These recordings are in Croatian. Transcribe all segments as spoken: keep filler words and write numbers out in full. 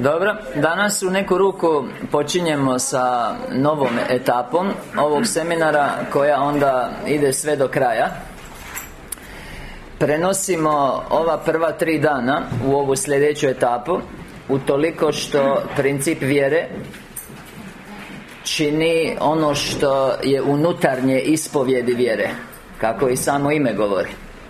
Dobro, danas u neku ruku počinjemo sa novom etapom ovog seminara koja onda ide sve do kraja. Prenosimo ova prva tri dana u ovu sljedeću etapu, utoliko što princip vjere čini ono što je unutarnje ispovjedi vjere, kako i samo ime govori.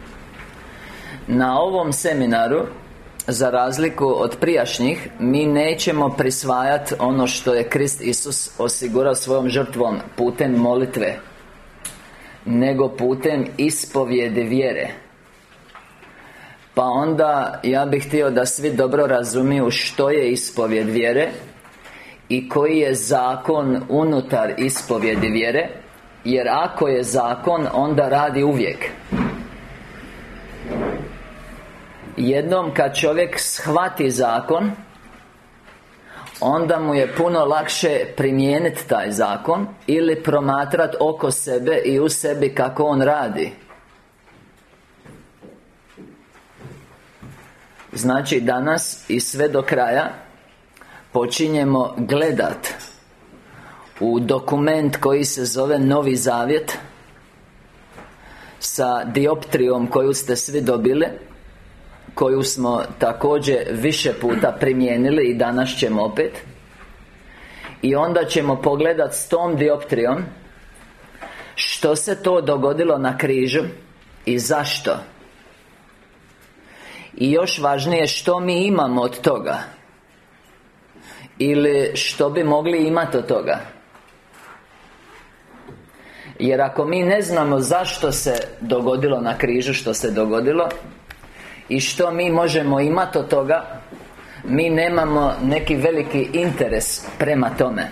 Na ovom seminaru, za razliku od prijašnjih, mi nećemo prisvajati ono što je Krist Isus osigurao svojom žrtvom putem molitve, nego putem ispovjede vjere. Pa onda ja bih htio da svi dobro razumiju što je ispovjed vjere i koji je zakon unutar ispovjedi vjere. Jer ako je zakon, onda radi uvijek. Jednom kad čovjek shvati zakon, onda mu je puno lakše primijeniti taj zakon ili promatrati oko sebe i u sebi kako on radi. Znači danas i sve do kraja počinjemo gledat u dokument koji se zove Novi Zavjet sa dioptrijom koju ste svi dobili, koju smo također više puta primijenili i danas ćemo opet. I onda ćemo pogledati s tom dioptrijom što se to dogodilo na križu i zašto. I još važnije, što mi imamo od toga ili što bi mogli imati od toga. Jer ako mi ne znamo zašto se dogodilo na križu što se dogodilo i što mi možemo imati od toga, mi nemamo neki veliki interes prema tome.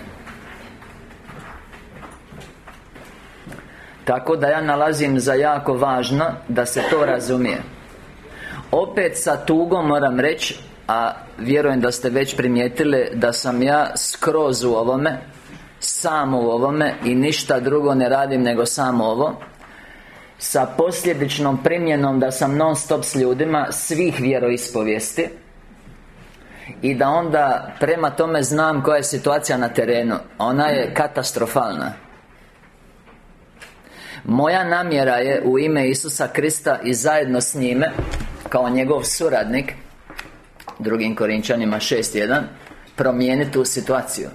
Tako da ja nalazim za jako važno da se to razumije. Opet sa tugom moram reći, a vjerujem da ste već primijetili da sam ja skroz u ovome, samo u ovome i ništa drugo ne radim nego samo ovo, sa posljedičnom primjenom da sam non stop s ljudima svih vjeroispovijesti i da onda prema tome znam koja je situacija na terenu. Ona je katastrofalna. Moja namjera je u ime Isusa Krista i zajedno s njime kao njegov suradnik, drugim Korinčanima šest jedan, promijeniti tu situaciju.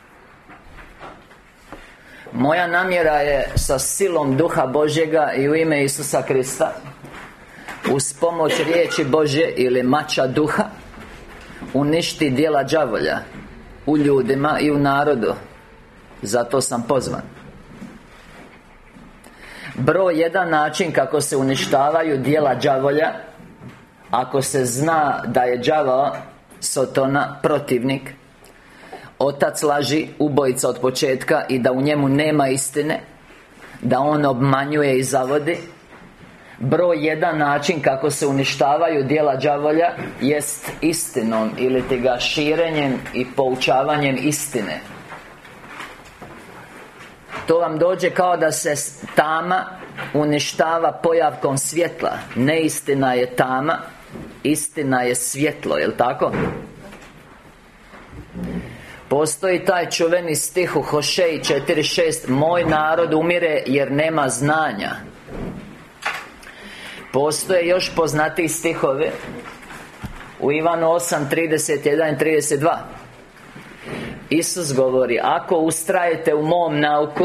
Moja namjera je sa silom Duha Božjega i u ime Isusa Krista, uz pomoć riječi Božje ili mača Duha, uništi djela đavolja u ljudima i u narodu. Zato sam pozvan. Broj jedan način kako se uništavaju djela đavolja, ako se zna da je đavao, Sotona, protivnik, otac laži, ubojica od početka i da u njemu nema istine, da on obmanjuje i zavodi. Broj jedan način kako se uništavaju djela đavolja jest istinom ili ti ga širenjem i poučavanjem istine. To vam dođe kao da se tama uništava pojavkom svjetla. Neistina je tama, istina je svjetlo, jel' tako? Postoji taj čuveni stih u Hošeji četiri šest: moj narod umire jer nema znanja. Postoje još poznatiji stihovi u Ivanu osam trideset jedan i trideset dva. Isus govori: ako ustrajete u mom nauku,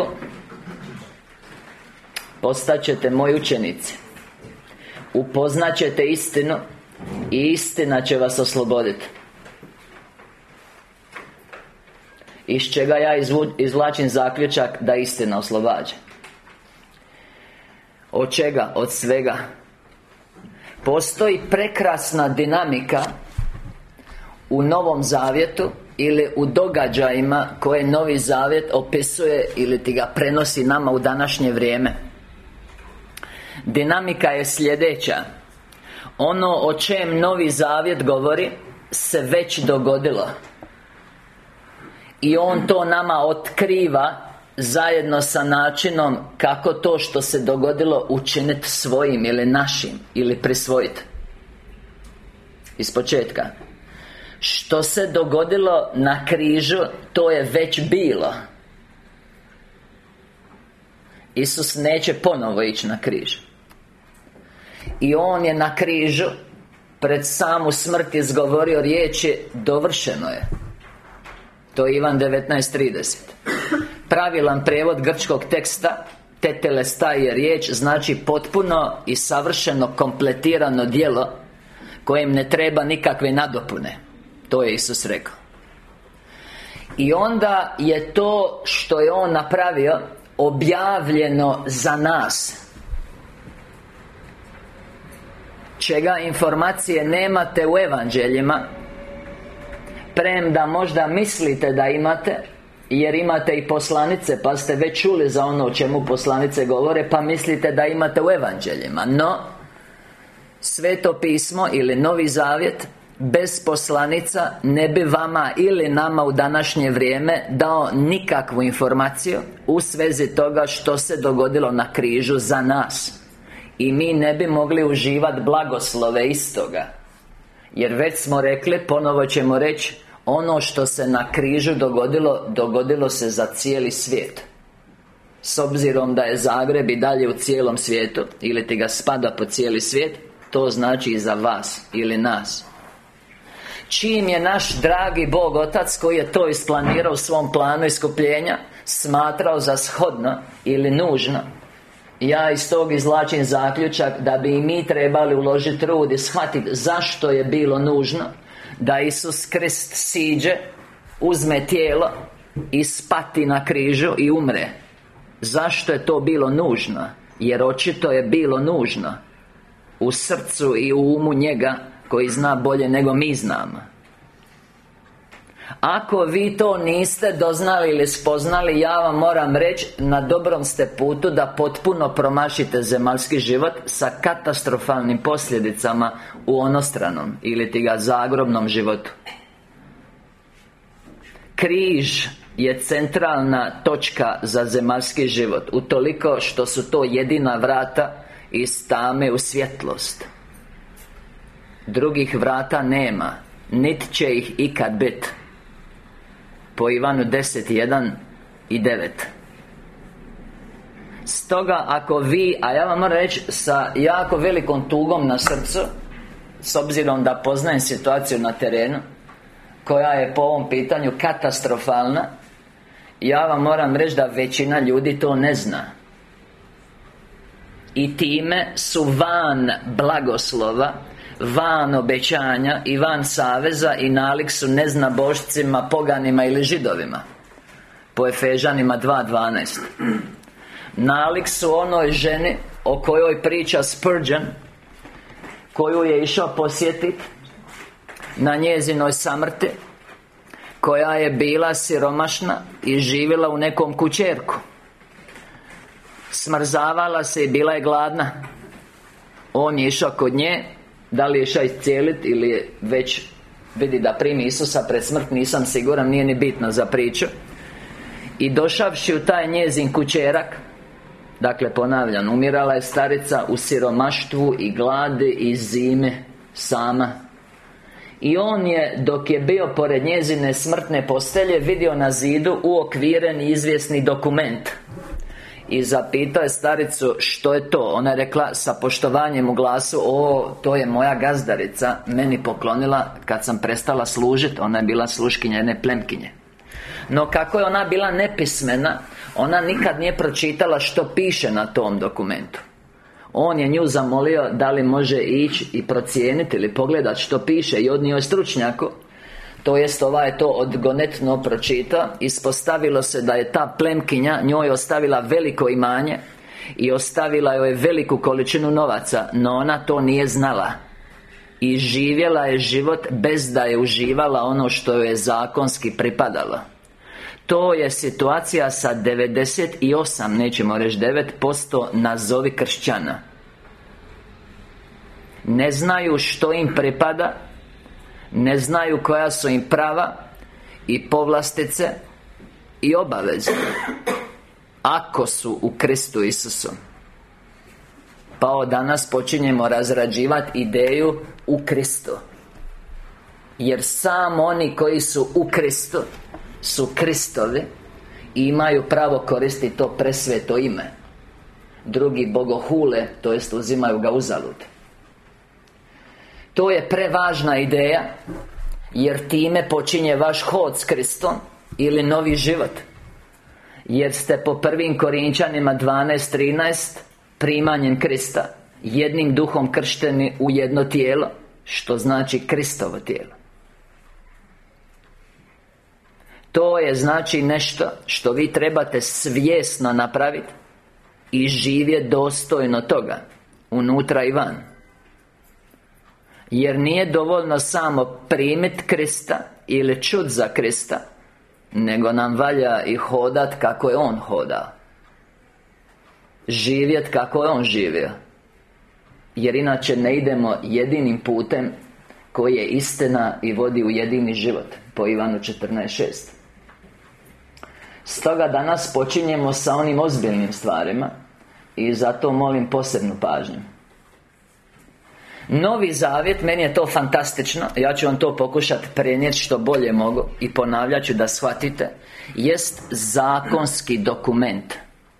postaćete moji učenici, upoznaćete istinu i istina će vas osloboditi. Iz čega ja izvlačim zaključak da istina oslobađa. Od čega? Od svega. Postoji prekrasna dinamika u Novom Zavjetu ili u događajima koje Novi Zavjet opisuje ili ti ga prenosi nama u današnje vrijeme. Dinamika je sljedeća: ono o čem Novi Zavjet govori se već dogodilo i on to nama otkriva zajedno sa načinom kako to što se dogodilo učiniti svojim ili našim ili prisvojiti. Iz početka. Što se dogodilo na križu, to je već bilo. Isus neće ponovo ići na križ. I On je na križu pred samu smrt izgovorio riječi: dovršeno je. To je Ivan devetnaest trideset. Pravilan prijevod grčkog teksta tetelestai je riječ, znači potpuno i savršeno kompletirano djelo kojem ne treba nikakve nadopune. To je Isus rekao. I onda je to što je On napravio objavljeno za nas, čega informacije nemate u evanđeljima, premda možda mislite da imate, jer imate i poslanice, pa ste već čuli za ono o čemu poslanice govore, pa mislite da imate u evanđeljima. No, Sveto pismo ili Novi Zavjet bez poslanica ne bi vama ili nama u današnje vrijeme dao nikakvu informaciju u svezi toga što se dogodilo na križu za nas. I mi ne bi mogli uživati blagoslove istoga. Jer već smo rekli, ponovo ćemo reći, ono što se na križu dogodilo, dogodilo se za cijeli svijet. S obzirom da je Zagreb i dalje u cijelom svijetu, ili ti ga spada po cijeli svijet, to znači i za vas ili nas. Čim je naš dragi Bog Otac, koji je to isplanirao u svom planu iskupljenja, smatrao za shodno ili nužno, ja iz tog izvlačim zaključak da bi i mi trebali uložiti trud i shvatiti zašto je bilo nužno da Isus Krist siđe, uzme tijelo i spati na križu i umre. Zašto je to bilo nužno? Jer očito je bilo nužno u srcu i u umu njega, koji zna bolje nego mi znamo. Ako vi to niste doznali ili spoznali, ja vam moram reći, na dobrom ste putu da potpuno promašite zemaljski život sa katastrofalnim posljedicama u onostranom ili ti ga zagrobnom životu. Križ je centralna točka za zemaljski život, utoliko što su to jedina vrata iz tame u svjetlost. Drugih vrata nema, niti će ih ikad bit. Po Ivanu deset, jedan i devet. Stoga ako vi, a ja vam moram reći sa jako velikom tugom na srcu, s obzirom da poznajem situaciju na terenu, koja je po ovom pitanju katastrofalna, ja vam moram reći da većina ljudi to ne zna. I time su van blagoslova, van obećanja i van saveza i nalik su neznabošcima, poganima ili židovima. Po Efežanima dva dvanaest. Nalik su onoj ženi o kojoj priča Spurgeon, koju je išao posjetiti na njezinoj samrti, koja je bila siromašna i živjela u nekom kućerku. Smrzavala se i bila je gladna. On je išao kod nje. Da li je išao iscijeliti ili je već vidi da primi Isusa pred smrt, nisam siguran, nije ni bitno za priču. I došavši u taj njezin kućerak, dakle ponavljam, umirala je starica u siromaštvu i gladi i zime, sama. I on je, dok je bio pored njezine smrtne postelje, vidio na zidu uokviren i izvjesni dokument. I zapitao je staricu što je to. Ona je rekla sa poštovanjem u glasu: o, to je moja gazdarica meni poklonila kad sam prestala služiti. Ona je bila sluškinja jedne plemkinje. No kako je ona bila nepismena, ona nikad nije pročitala što piše na tom dokumentu. On je nju zamolio da li može ići i procijeniti ili pogledati što piše, i odnio je stručnjaku. To jest ovaj je to odgonetno pročitao. Ispostavilo se da je ta plemkinja njoj ostavila veliko imanje i ostavila joj veliku količinu novaca, no ona to nije znala. I živjela je život bez da je uživala ono što joj je zakonski pripadalo. To je situacija sa devedeset osam, nećemo reći devet posto nazovi kršćana. Ne znaju što im pripada, ne znaju koja su im prava i povlastice i obaveze ako su u Kristu Isusu. Pa od danas počinjemo razrađivati ideju u Kristu. Jer samo oni koji su u Kristu su Kristovi i imaju pravo koristiti to presveto ime. Drugi bogohule, to jest uzimaju ga uzalud. To je prevažna ideja, jer time počinje vaš hod s Kristom ili novi život. Jer ste po prvim Korinčanima dvanaest trinaest primanjem Krista jednim duhom kršteni u jedno tijelo, što znači Kristovo tijelo. To je znači nešto što vi trebate svjesno napraviti i živjeti dostojno toga, unutra i van. Jer nije dovoljno samo primiti Krista ili čut za Krista, nego nam valja i hodat kako je On hodao, živjet kako je On živio. Jer inače ne idemo jedinim putem koji je istina i vodi u jedini život, po Ivanu četrnaest šest. Stoga danas počinjemo sa onim ozbiljnim stvarima i zato molim posebnu pažnju. Novi Zavjet, meni je to fantastično, ja ću vam to pokušati prenijeti što bolje mogu i ponavljat ću da shvatite, jest zakonski dokument.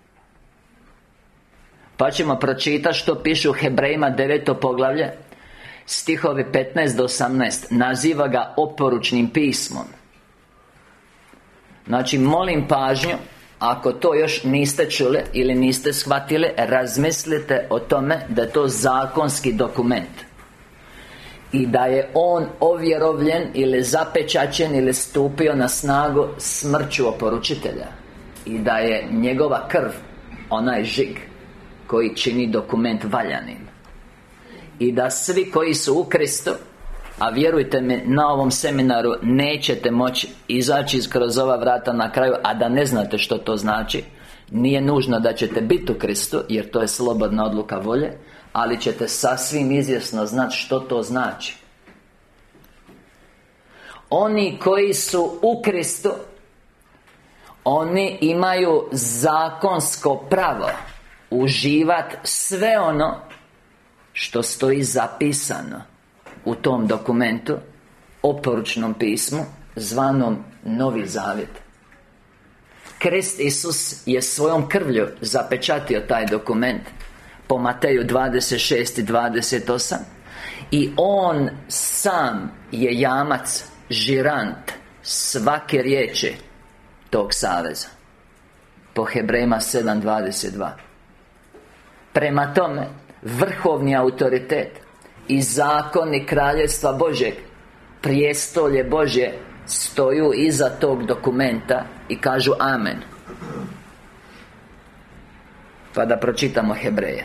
Pa ćemo pročitati što piše u Hebrejima deveto poglavlje, stihovi petnaest do osamnaest. Naziva ga oporučnim pismom. Znači, molim pažnju, ako to još niste čuli ili niste shvatili, razmislite o tome da je to zakonski dokument i da je on ovjerovljen ili zapečaćen ili stupio na snagu smrću oporučitelja i da je njegova krv onaj žig koji čini dokument valjanim i da svi koji su u Kristu, a vjerujte mi, na ovom seminaru nećete moći izaći kroz ova vrata na kraju, a da ne znate što to znači. Nije nužno da ćete biti u Kristu, jer to je slobodna odluka volje, ali ćete sasvim izvjesno znati što to znači. Oni koji su u Kristu, oni imaju zakonsko pravo uživati sve ono što stoji zapisano u tom dokumentu, oporučnom pismu, zvanom Novi Zavjet. Krist Isus je svojom krvlju zapečatio taj dokument po Mateju dvadeset šest i dvadeset osam i On sam je jamac, žirant svake riječi tog saveza po Hebrejima sedam dvadeset dva. Prema tome, vrhovni autoritet i zakoni kraljevstva Božjeg, prijestolje Božje, stoju iza tog dokumenta i kažu amen. Pa da pročitamo Hebreje.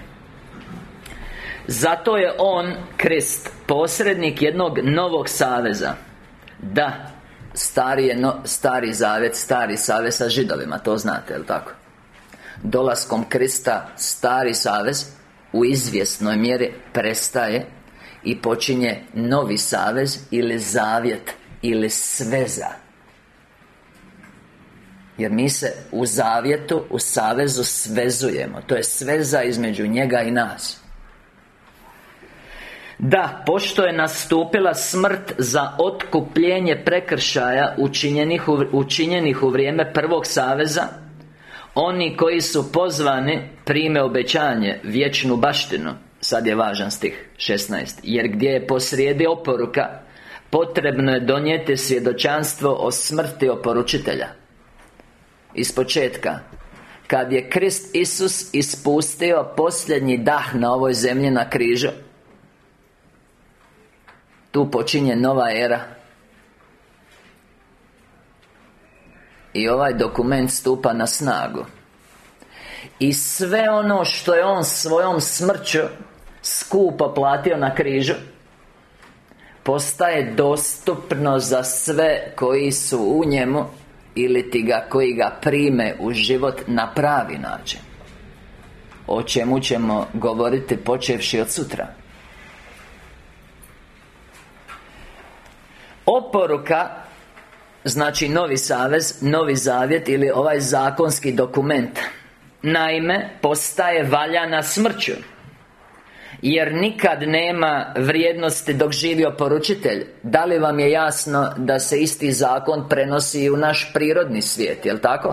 Zato je On, Krist, posrednik jednog novog saveza. Da, stari je no, stari zavjet, stari savez sa Židovima, to znate, jel' tako? Dolaskom Krista stari savez u izvjesnoj mjeri prestaje i počinje novi savez ili zavjet ili sveza. Jer mi se u zavjetu, u savezu svezujemo. To je sveza između njega i nas. Da, pošto je nastupila smrt za otkupljenje prekršaja učinjenih u, učinjenih u vrijeme prvog saveza, oni koji su pozvani prime obećanje, vječnu baštinu. Sad je važan stih šesnaest. Jer gdje je posrijedi oporuka, potrebno je donijeti svjedočanstvo o smrti oporučitelja. Iz početka, kad je Krist Isus ispustio posljednji dah na ovoj zemlji na križu, tu počinje nova era. I ovaj dokument stupa na snagu. I sve ono što je On svojom smrću skupo platio na križu postaje dostupno za sve koji su u njemu ili ti ga koji ga prime u život na pravi način. O čemu ćemo govoriti počevši od sutra. Oporuka znači novi savez, novi zavjet ili ovaj zakonski dokument. Naime, postaje valjana smrću. Jer nikad nema vrijednosti dok živi oporučitelj. Da li vam je jasno da se isti zakon prenosi i u naš prirodni svijet, jel' tako?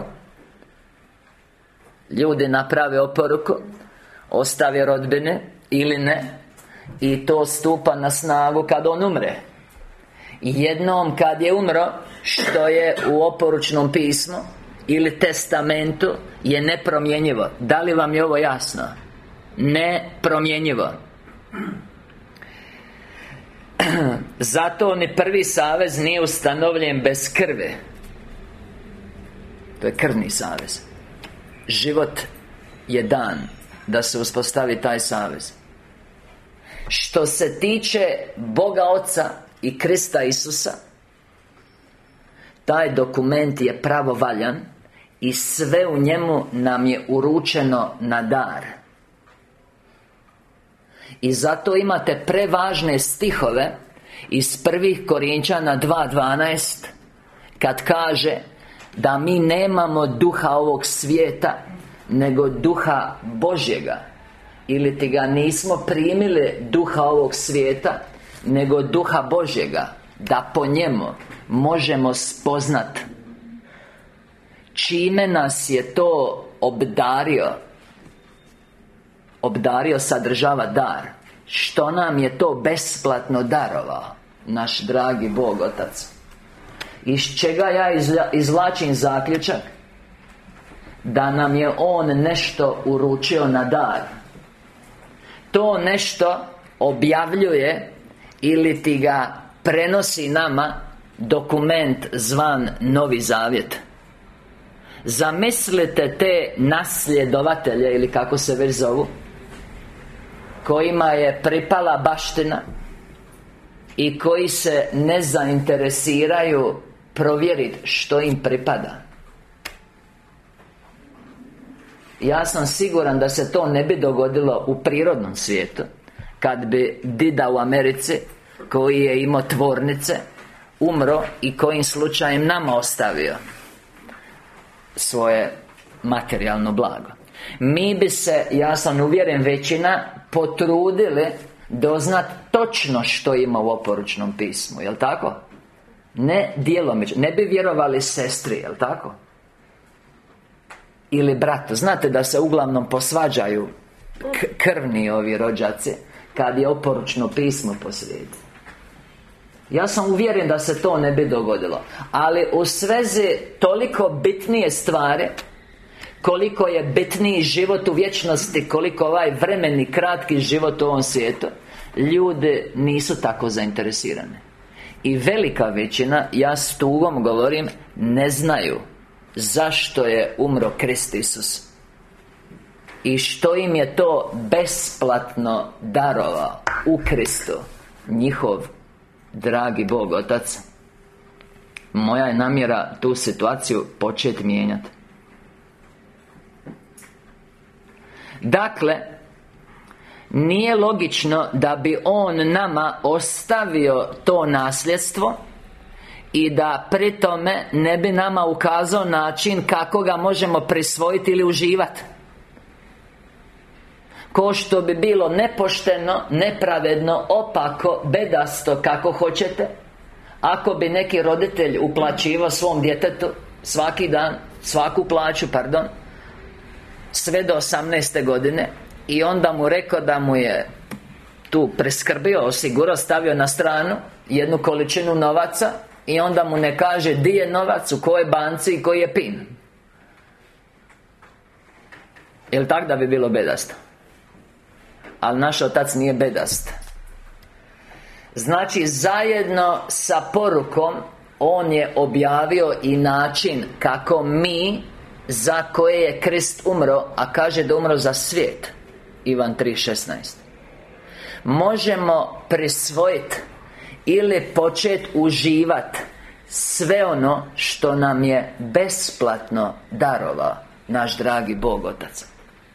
Ljudi naprave oporuku, ostave rodbine ili ne, i to stupa na snagu kad on umre. Jednom kad je umro, što je u oporučnom pismu ili testamentu, je nepromjenjivo. Da li vam je ovo jasno? Nepromjenjivo. Zato ni prvi savez nije ustanovljen bez krvi. To je krvni savez. Život je dan da se uspostavi taj savez. Što se tiče Boga Oca i Krista Isusa, taj dokument je pravovaljan i sve u njemu nam je uručeno na dar. I zato imate prevažne stihove iz prvih Korinčana dva dvanaest, kad kaže da mi nemamo duha ovog svijeta, nego duha Božjega. Ili ti ga nismo primili duha ovog svijeta, nego duha Božjega, da po njemu možemo spoznat čime nas je to obdario. Obdario sadržava dar. Što nam je to besplatno darovao naš dragi Bog Otac. Iz čega ja izvlačim zaključak? Da nam je On nešto uručio na dar. To nešto objavljuje ili ti ga prenosi nama dokument zvan Novi Zavjet. Zamislite te nasljedovatelje, ili kako se već zovu, kojima je pripala baština i koji se ne zainteresiraju provjeriti što im pripada. Ja sam siguran da se to ne bi dogodilo u prirodnom svijetu, kad bi dida u Americi, koji je imao tvornice, umro i kojim slučajem nama ostavio svoje materijalno blago. Mi bi se, ja sam uvjeren, većina potrudili doznat točno što ima u oporučnom pismu, jel' tako? Ne djelomično, ne bi vjerovali sestri, jel' tako? Ili bratu. Znate da se uglavnom posvađaju k- krvni ovi rođaci kad je oporučno pismo posrijedi. Ja sam uvjeren da se to ne bi dogodilo. Ali u svezi toliko bitnije stvari, koliko je bitniji život u vječnosti, koliko ovaj vremeni kratki život u ovom svijetu, ljudi nisu tako zainteresirani. I velika većina, ja s tugom govorim, ne znaju zašto je umro Krist Isus i što im je to besplatno darovao u Kristu njihov dragi Bog Otac. Moja je namjera tu situaciju početi mijenjati. Dakle, nije logično da bi On nama ostavio to nasljedstvo i da pri tome ne bi nama ukazao način kako ga možemo prisvojiti ili uživati. Ko što bi bilo nepošteno, nepravedno, opako, bedasto, kako hoćete, ako bi neki roditelj uplaćivao svom djetetu svaki dan, svaku plaću, pardon, sve do osamnaeste godine, i onda mu rekao da mu je tu preskrbio, osigurao, stavio na stranu jednu količinu novaca, i onda mu ne kaže di je novac, u kojoj banci i koji je pin. Jel' tak da bi bilo bedasto? Ali naš Otac nije bedast. Znači, zajedno sa porukom On je objavio i način kako mi, za koje je Krist umro, a kaže da umro za svijet, Ivan tri šesnaest, možemo prisvojiti ili početi uživati sve ono što nam je besplatno darovao naš dragi Bog Otac.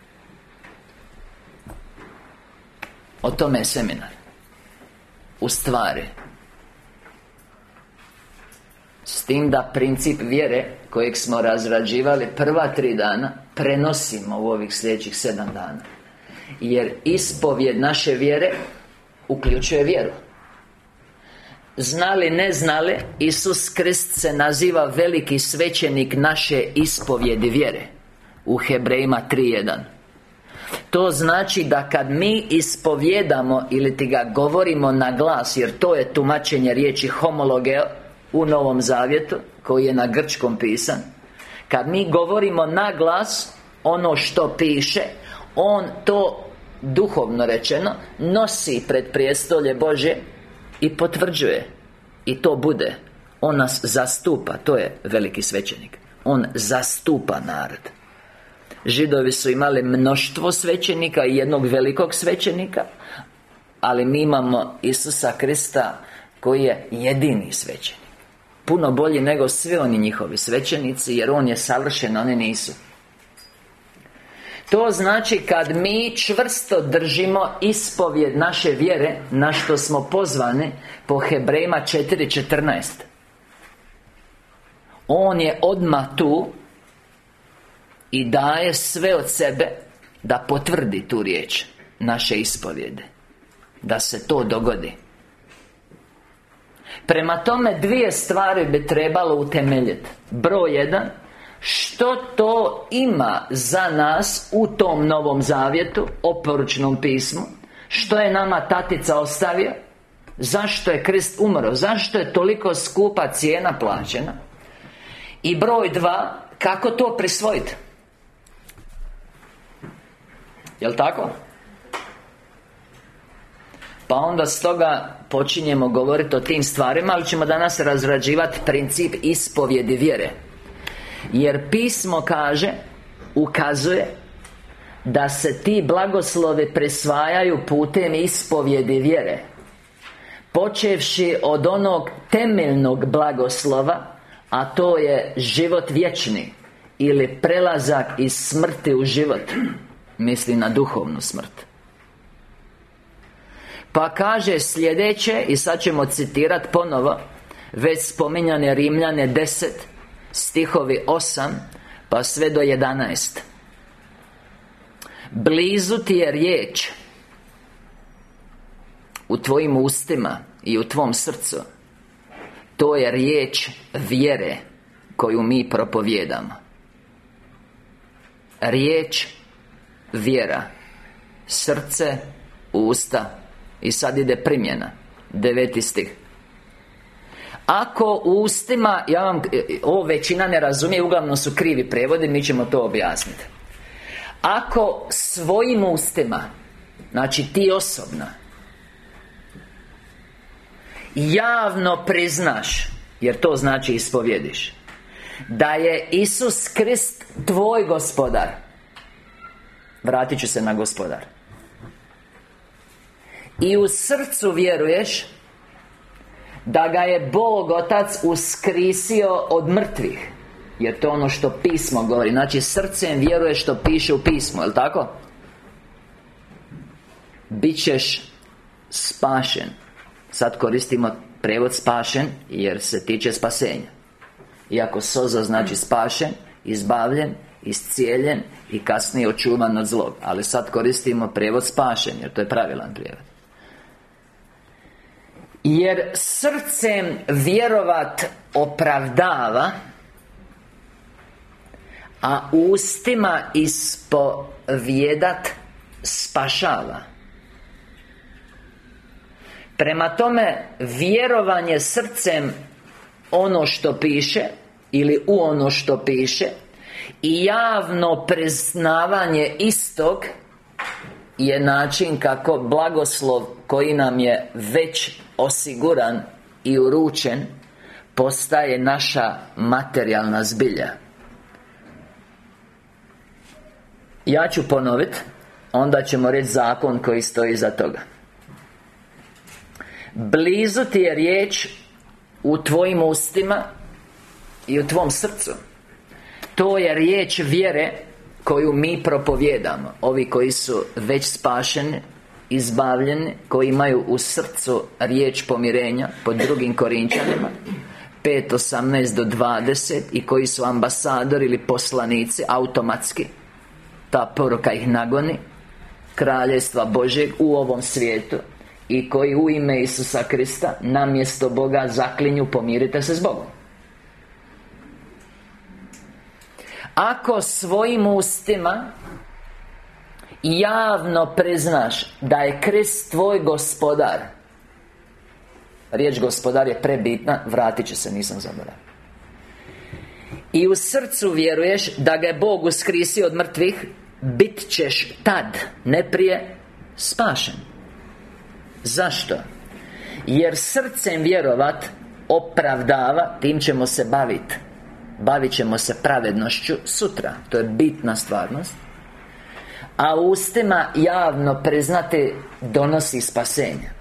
O tome je seminar. U stvari, s tim da princip vjere kojeg smo razrađivali prva tri dana prenosimo u ovih sljedećih sedam dana. Jer ispovjed naše vjere uključuje vjeru. Znali, ne znali, Isus Krist se naziva veliki svećenik naše ispovjedi vjere u Hebrejima tri jedan. To znači da kad mi ispovjedamo ili ti ga govorimo na glas, jer to je tumačenje riječi homologeo u Novom Zavjetu, koji je na grčkom pisan. Kad mi govorimo na glas ono što piše, on to, duhovno rečeno, nosi pred prijestolje Božje i potvrđuje. I to bude. On nas zastupa. To je veliki svećenik. On zastupa narod. Židovi su imali mnoštvo svećenika i jednog velikog svećenika, ali mi imamo Isusa Krista koji je jedini svećenik. Puno bolji nego svi oni njihovi svećenici, jer on je savršen, oni nisu. To znači kad mi čvrsto držimo ispovjed naše vjere, na što smo pozvani po Hebrejima četiri četrnaest. On je odmah tu i daje sve od sebe da potvrdi tu riječ naše ispovjede, da se to dogodi. Prema tome, dvije stvari bi trebalo utemeljiti. Broj jedan, što to ima za nas u tom Novom Zavjetu, oporučnom pismu? Što je nama tatica ostavio? Zašto je Krist umro? Zašto je toliko skupa cijena plaćena? I broj dva, kako to prisvojiti? Jel' tako? Pa onda stoga počinjemo govoriti o tim stvarima, ali ćemo danas razrađivati princip ispovjedi vjere. Jer pismo kaže, ukazuje da se ti blagoslovi prisvajaju putem ispovjedi vjere, počevši od onog temeljnog blagoslova, a to je život vječni ili prelazak iz smrti u život. Misli na duhovnu smrt. Pa kaže sljedeće, i sad ćemo citirati ponovo već spominjane Rimljane deset, stihovi osam pa sve do jedanaest. Blizu ti je riječ u tvojim ustima i u tvom srcu. To je riječ vjere koju mi propovijedamo. Riječ vjera. Srce, usta. I sad ide primjena. Deveti stih. Ako u ustima, ja vam, ovo većina ne razumije, uglavnom su krivi prevodi, mi ćemo to objasniti. Ako svojim ustima, znači ti osobno, javno priznaš, jer to znači ispovjediš, da je Isus Krist tvoj gospodar. Vratit ću se na gospodar. I u srcu vjeruješ da ga je Bog Otac uskrisio od mrtvih, jer to je ono što pismo govori. Znači srcem vjeruješ što piše u pismu, jel' tako? Bićeš spašen. Sad koristimo prijevod spašen jer se tiče spasenja. Iako sozo znači spašen, izbavljen, iscijeljen i kasnije očuvan od zlog. Ali sad koristimo prijevod spašen jer to je pravilan prijevod. Jer srcem vjerovat opravdava, a ustima ispovjedat spašava. Prema tome, vjerovanje srcem ono što piše ili u ono što piše i javno priznavanje istog je način kako blagoslov koji nam je već osiguran i uručen postaje naša materijalna zbilja. Ja ću ponoviti, onda ćemo reći zakon koji stoji iza toga. Blizu ti je riječ u tvojim ustima i u tvom srcu. To je riječ vjere koju mi propovijedamo. Ovi koji su već spašeni, izbavljeni, koji imaju u srcu riječ pomirenja po drugim Korinčanima pet osamnaest do dvadeset i koji su ambasadori ili poslanici automatski. Ta poruka ih nagoni Kraljevstva Božjeg u ovom svijetu i koji u ime Isusa Krista namjesto Boga zaklinju pomirite se s Bogom. Ako svojim ustima javno priznaš da je Krist tvoj gospodar, riječ gospodar je prebitna, vratit će se, nisam zaboravio, i u srcu vjeruješ da ga je Bog uskrisio od mrtvih, bit ćeš tad, ne prije, spašen. Zašto? Jer srcem vjerovat opravdava, tim ćemo se baviti. Bavit ćemo se pravednošću sutra. To je bitna stvarnost. A ustima javno priznati donosi spasenje.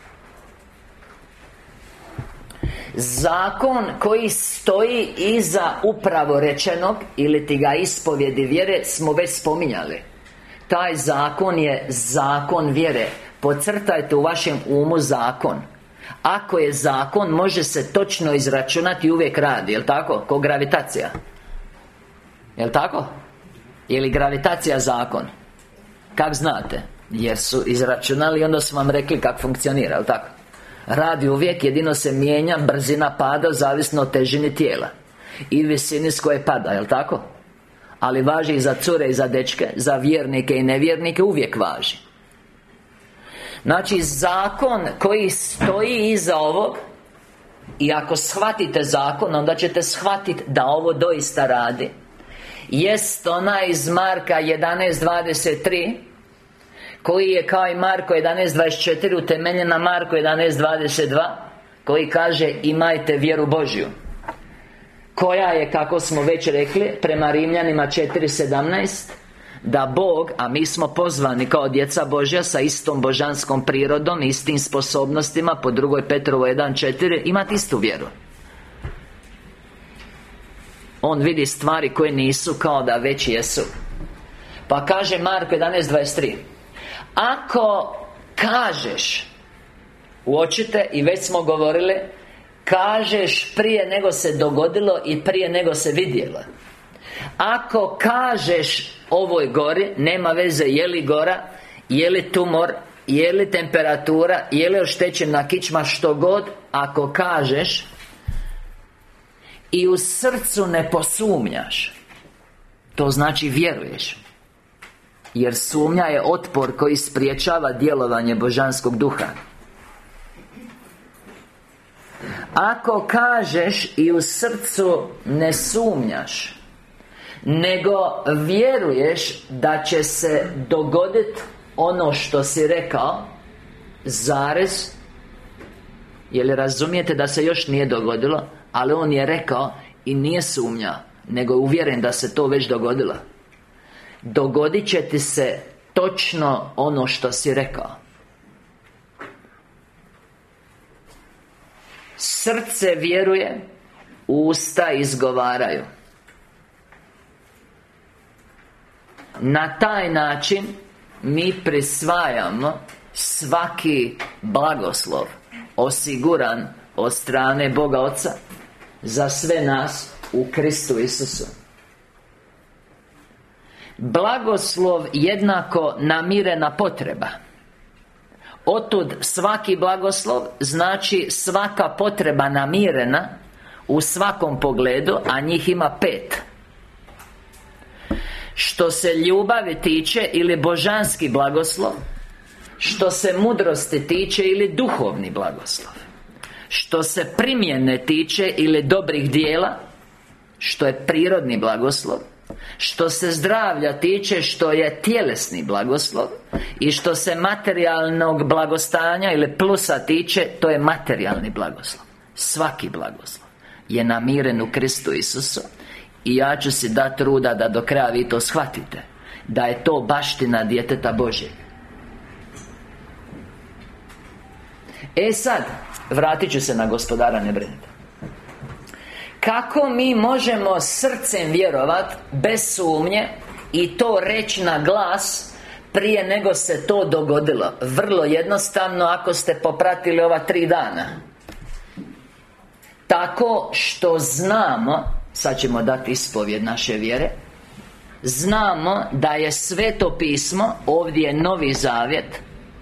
Zakon koji stoji iza upravo rečenog ili ti ga ispovjedi vjere smo već spominjali. Taj zakon je zakon vjere. Podcrtajte u vašem umu zakon. Ako je zakon, može se točno izračunati i uvijek radi, jel' tako? Ko gravitacija. Jel' tako? Je li gravitacija zakon? Kak znate? Jer su izračunali i onda su vam rekli kako funkcionira, jel' tako? Radi uvijek, jedino se mijenja brzina pada zavisno od težini tijela i visini s koje pada, jel' tako? Ali važi i za cure i za dečke, za vjernike i nevjernike uvijek važi. Znači, zakon koji stoji iza ovog, i ako shvatite zakon, onda ćete shvatiti da ovo doista radi, jest onaj iz Marka jedanaest dvadeset tri, koji je kao i Marko jedanaest dvadeset četiri utemeljen na Marko jedanaest dvadeset dva, koji kaže imajte vjeru Božju, koja je, kako smo već rekli, prema Rimljanima četiri sedamnaest, da Bog, a mi smo pozvani kao djeca Božja sa istom božanskom prirodom, istim sposobnostima, po drugoj Petrovo jedan četiri, imati istu vjeru. On vidi stvari koje nisu kao da već jesu. Pa kaže Marko jedanaest dvadeset tri, ako kažeš, uočite, i već smo govorili, kažeš prije nego se dogodilo i prije nego se vidjelo. Ako kažeš ovoj gori, nema veze je li gora, je li tumor, je li temperatura, je li oštećena kičma, što god, ako kažeš i u srcu ne posumnjaš, to znači vjeruješ. Jer sumnja je otpor koji spriječava djelovanje božanskog duha. Ako kažeš i u srcu ne sumnjaš, nego vjeruješ da će se dogoditi ono što si rekao, zarez, je li razumijete da se još nije dogodilo, ali on je rekao i nije sumnja, nego je uvjeren da se to već dogodilo. Dogodit će ti se točno ono što si rekao. Srce vjeruje, usta izgovaraju. Na taj način mi prisvajamo svaki blagoslov osiguran od strane Boga Oca za sve nas u Kristu Isusu. Blagoslov jednako namirena potreba. Otud svaki blagoslov znači svaka potreba namirena u svakom pogledu, a njih ima pet. Što se ljubavi tiče ili božanski blagoslov, što se mudrosti tiče ili duhovni blagoslov, što se primjene tiče ili dobrih dijela, što je prirodni blagoslov, što se zdravlja tiče, što je tjelesni blagoslov, i što se materijalnog blagostanja ili plusa tiče, to je materijalni blagoslov. Svaki blagoslov je namiren u Kristu Isusu. I ja ću si dati truda da do kraja vi to shvatite, da je to baština djeteta Božjeg. E sad, vratit ću se na gospodara, ne brinite. Kako mi možemo srcem vjerovat, bez sumnje, i to reći na glas prije nego se to dogodilo? Vrlo jednostavno, ako ste popratili ova tri dana. Tako što znamo, sad ćemo dati ispovjed naše vjere, znamo da je Sveto pismo, ovdje je Novi Zavjet,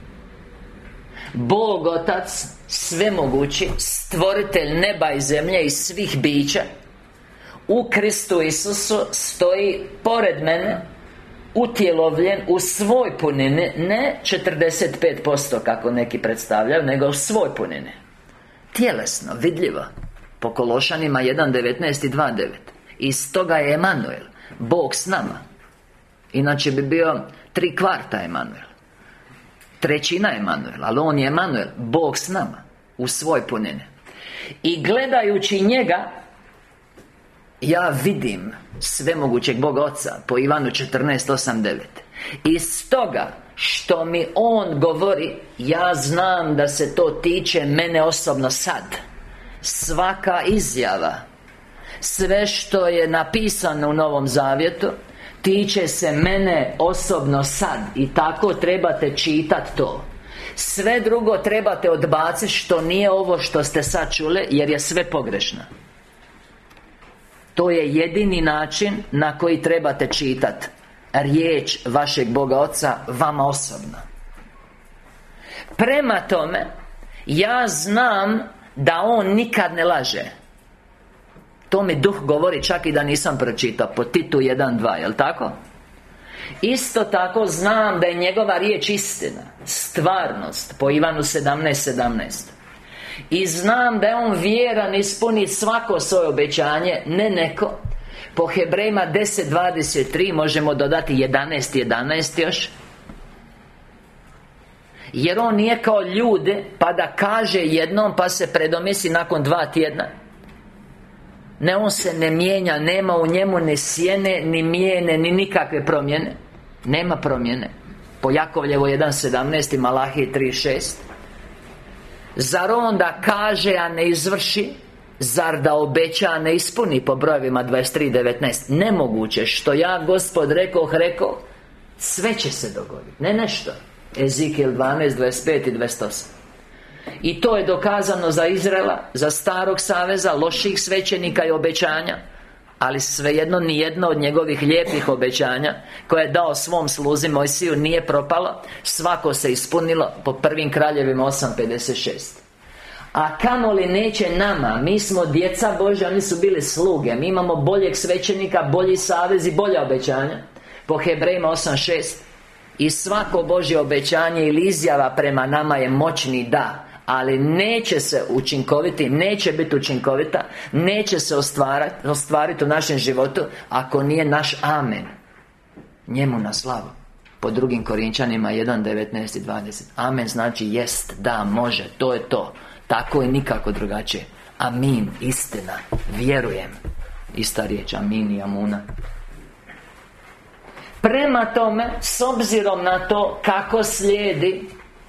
Bog Otac svemogući, stvoritelj neba i zemlje i svih bića, u Kristu Isusu stoji pored mene, utjelovljen u svoj punini, ne četrdeset pet posto kako neki predstavljaju, nego u svoj punini, tjelesno, vidljivo, po Kološanima jedan devetnaest i dva devet. I stoga je Emanuel, Bog s nama. Inače bi bio tri kvarta Emanuel, trećina Emanuel, ali on je Emanuel, Bog s nama, u svoj punini. I gledajući njega, ja vidim svemogućeg Boga Oca, po Ivanu četrnaest, osam, devet. I stoga što mi on govori, ja znam da se to tiče mene osobno sad. Svaka izjava, sve što je napisano u Novom Zavjetu, tiče se mene osobno sad. I tako trebate čitati to. Sve drugo trebate odbaciti što nije ovo što ste sad čuli, jer je sve pogrešno. To je jedini način na koji trebate čitati riječ vašeg Boga Oca vama osobno. Prema tome, ja znam da on nikad ne laže. To mi Duh govori čak i da nisam pročitao, po Titu jedan dva, jel' tako? Isto tako znam da je njegova riječ istina, stvarnost, po Ivanu sedamnaest, sedamnaest. I znam da je on vjeran ispuni svako svoje obećanje, ne neko. Po Hebrejima deset, dvadeset tri možemo dodati jedanaest, jedanaest još. Jer on nije kao ljude, pa da kaže jednom pa se predomisli nakon dva tjedna. Ne, on se ne mijenja, nema u njemu ni sjene, ni mijene, ni nikakve promjene. Nema promjene. Po Jakovljevo jedan sedamnaest i Malahiji tri šest. Zar on da kaže, a ne izvrši? Zar da obeća, a ne ispuni? Po brojevima dvadeset tri, devetnaest. Nemoguće, što ja Gospod rekoh, rekoh, sve će se dogoditi, ne nešto. Ezikijel dvanaest, dvadeset pet i dvadeset osam. I to je dokazano za Izraela, za Starog Saveza, loših svećenika i obećanja. Ali svejedno nijedno od njegovih lijepih obećanja koje je dao svom sluzi Mojsiju nije propalo. Svako se ispunilo po prvim kraljevima osam pedeset šest. A kamoli neće nama. Mi smo djeca Božja, oni su bili sluge. Mi imamo boljeg svećenika, bolji savez i bolja obećanja. Po Hebrejima osam šest. I svako Božje obećanje ili izjava prema nama je moćni da, ali neće se učinkoviti, neće biti učinkovita, neće se ostvariti, ostvariti u našem životu ako nije naš amen njemu na slavu. Po drugim Korinčanima jedan, devetnaest i dvadeset. Amen znači jest, da, može, to je to. Tako i nikako drugačije. Amin, istina, vjerujem. Ista riječ, amin i amuna. Prema tome, s obzirom na to kako slijedi,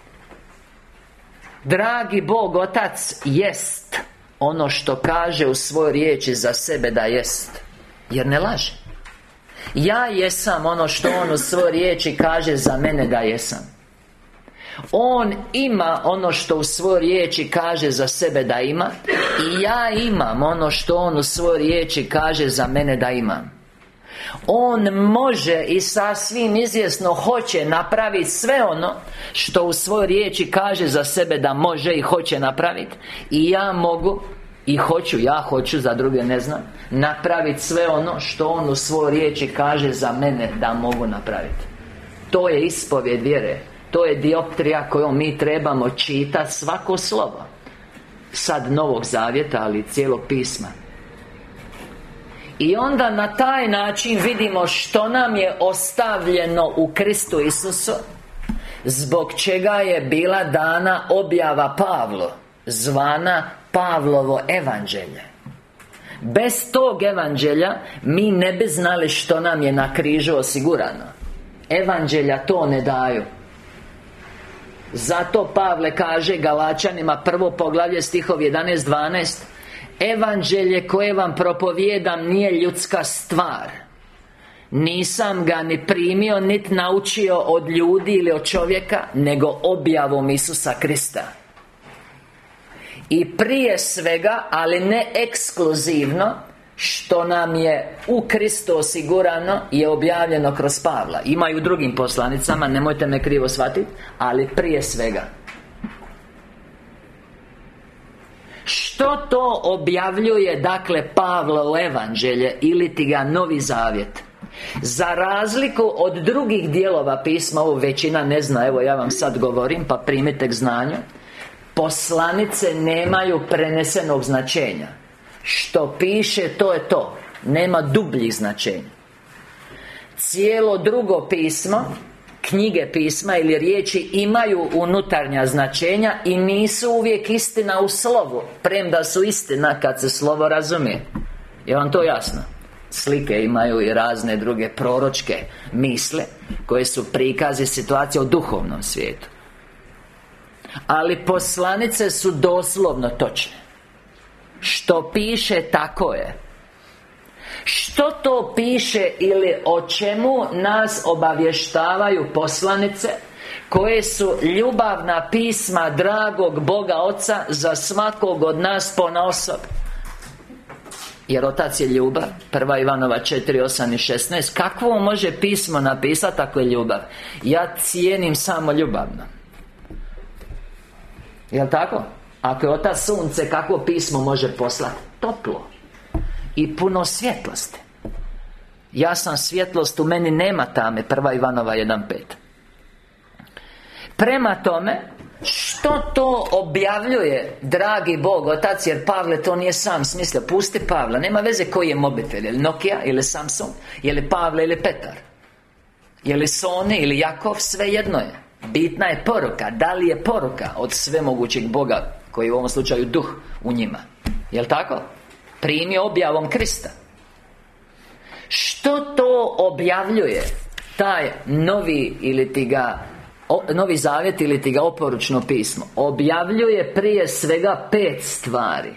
dragi Bog Otac jest ono što kaže u svojoj riječi za sebe da jest, jer ne laže. Ja jesam ono što on u svojoj riječi kaže za mene da jesam. On ima ono što u svojoj riječi kaže za sebe da ima, i ja imam ono što on u svojoj riječi kaže za mene da imam. On može i sasvim izvjesno hoće napraviti sve ono što u svojoj riječi kaže za sebe da može i hoće napraviti. I ja mogu i hoću, ja hoću, za druge ne znam, napraviti sve ono što on u svojoj riječi kaže za mene da mogu napraviti. To je ispovjed vjere. To je dioptrija kojom mi trebamo čitati svako slovo. Sad Novog Zavjeta, ali cijelog pisma. I onda na taj način vidimo što nam je ostavljeno u Kristu Isusu, zbog čega je bila dana objava Pavlu, zvana Pavlovo evanđelje. Bez tog evanđelja mi ne bi znali što nam je na križu osigurano. Evanđelja to ne daju. Zato Pavle kaže Galačanima prvo poglavlje stihov jedanaest, dvanaest: evanđelje koje vam propovijedam nije ljudska stvar. Nisam ga ni primio, niti naučio od ljudi ili od čovjeka, nego objavom Isusa Krista. I prije svega, ali ne ekskluzivno, što nam je u Kristu osigurano je objavljeno kroz Pavla. Ima i u drugim poslanicama, nemojte me krivo shvatiti, ali prije svega što to objavljuje, dakle, Pavlovo evanđelje ili ti ga Novi Zavjet? Za razliku od drugih dijelova pisma, ovo većina ne zna, evo ja vam sad govorim, pa primite k znanju. Poslanice nemaju prenesenog značenja. Što piše, to je to. Nema dubljih značenja. Cijelo drugo pismo, knjige pisma ili riječi imaju unutarnja značenja i nisu uvijek istina u slovu, premda su istina kad se slovo razumije. Je vam to jasno? Slike imaju i razne druge proročke misle koje su prikazi situacije u duhovnom svijetu. Ali poslanice su doslovno točne. Što piše, tako je. Što to piše ili o čemu nas obavještavaju poslanice koje su ljubavna pisma dragog Boga Oca za svakog od nas ponaosob? Jer Otac je ljubav. Prva Ivanova četiri, osam i šesnaest. Kakvo može pismo napisati ako je ljubav? Ja cijenim samo ljubavno. Jel' tako? Ako je Otac sunce, kakvo pismo može poslati? Toplo i puno svjetlosti. Ja sam svjetlost, u meni nema tame. Prva Ivanova jedan pet. Prema tome, što to objavljuje dragi Bog Otac? Jer Pavle to nije sam smislio. Pusti Pavla, nema veze koji je mobitel. Je li Nokia ili Samsung? Je li Pavle ili Petar? Je li Sony ili Jakov? Sve jedno je. Bitna je poruka. Da li je poruka od svemogućeg Boga, koji je u ovom slučaju duh u njima? Jel' tako? Primi objavom Krista. Što to objavljuje taj novi ili ti ga o, Novi Zavjet ili ti ga oporučno pismo? Objavljuje prije svega pet stvari.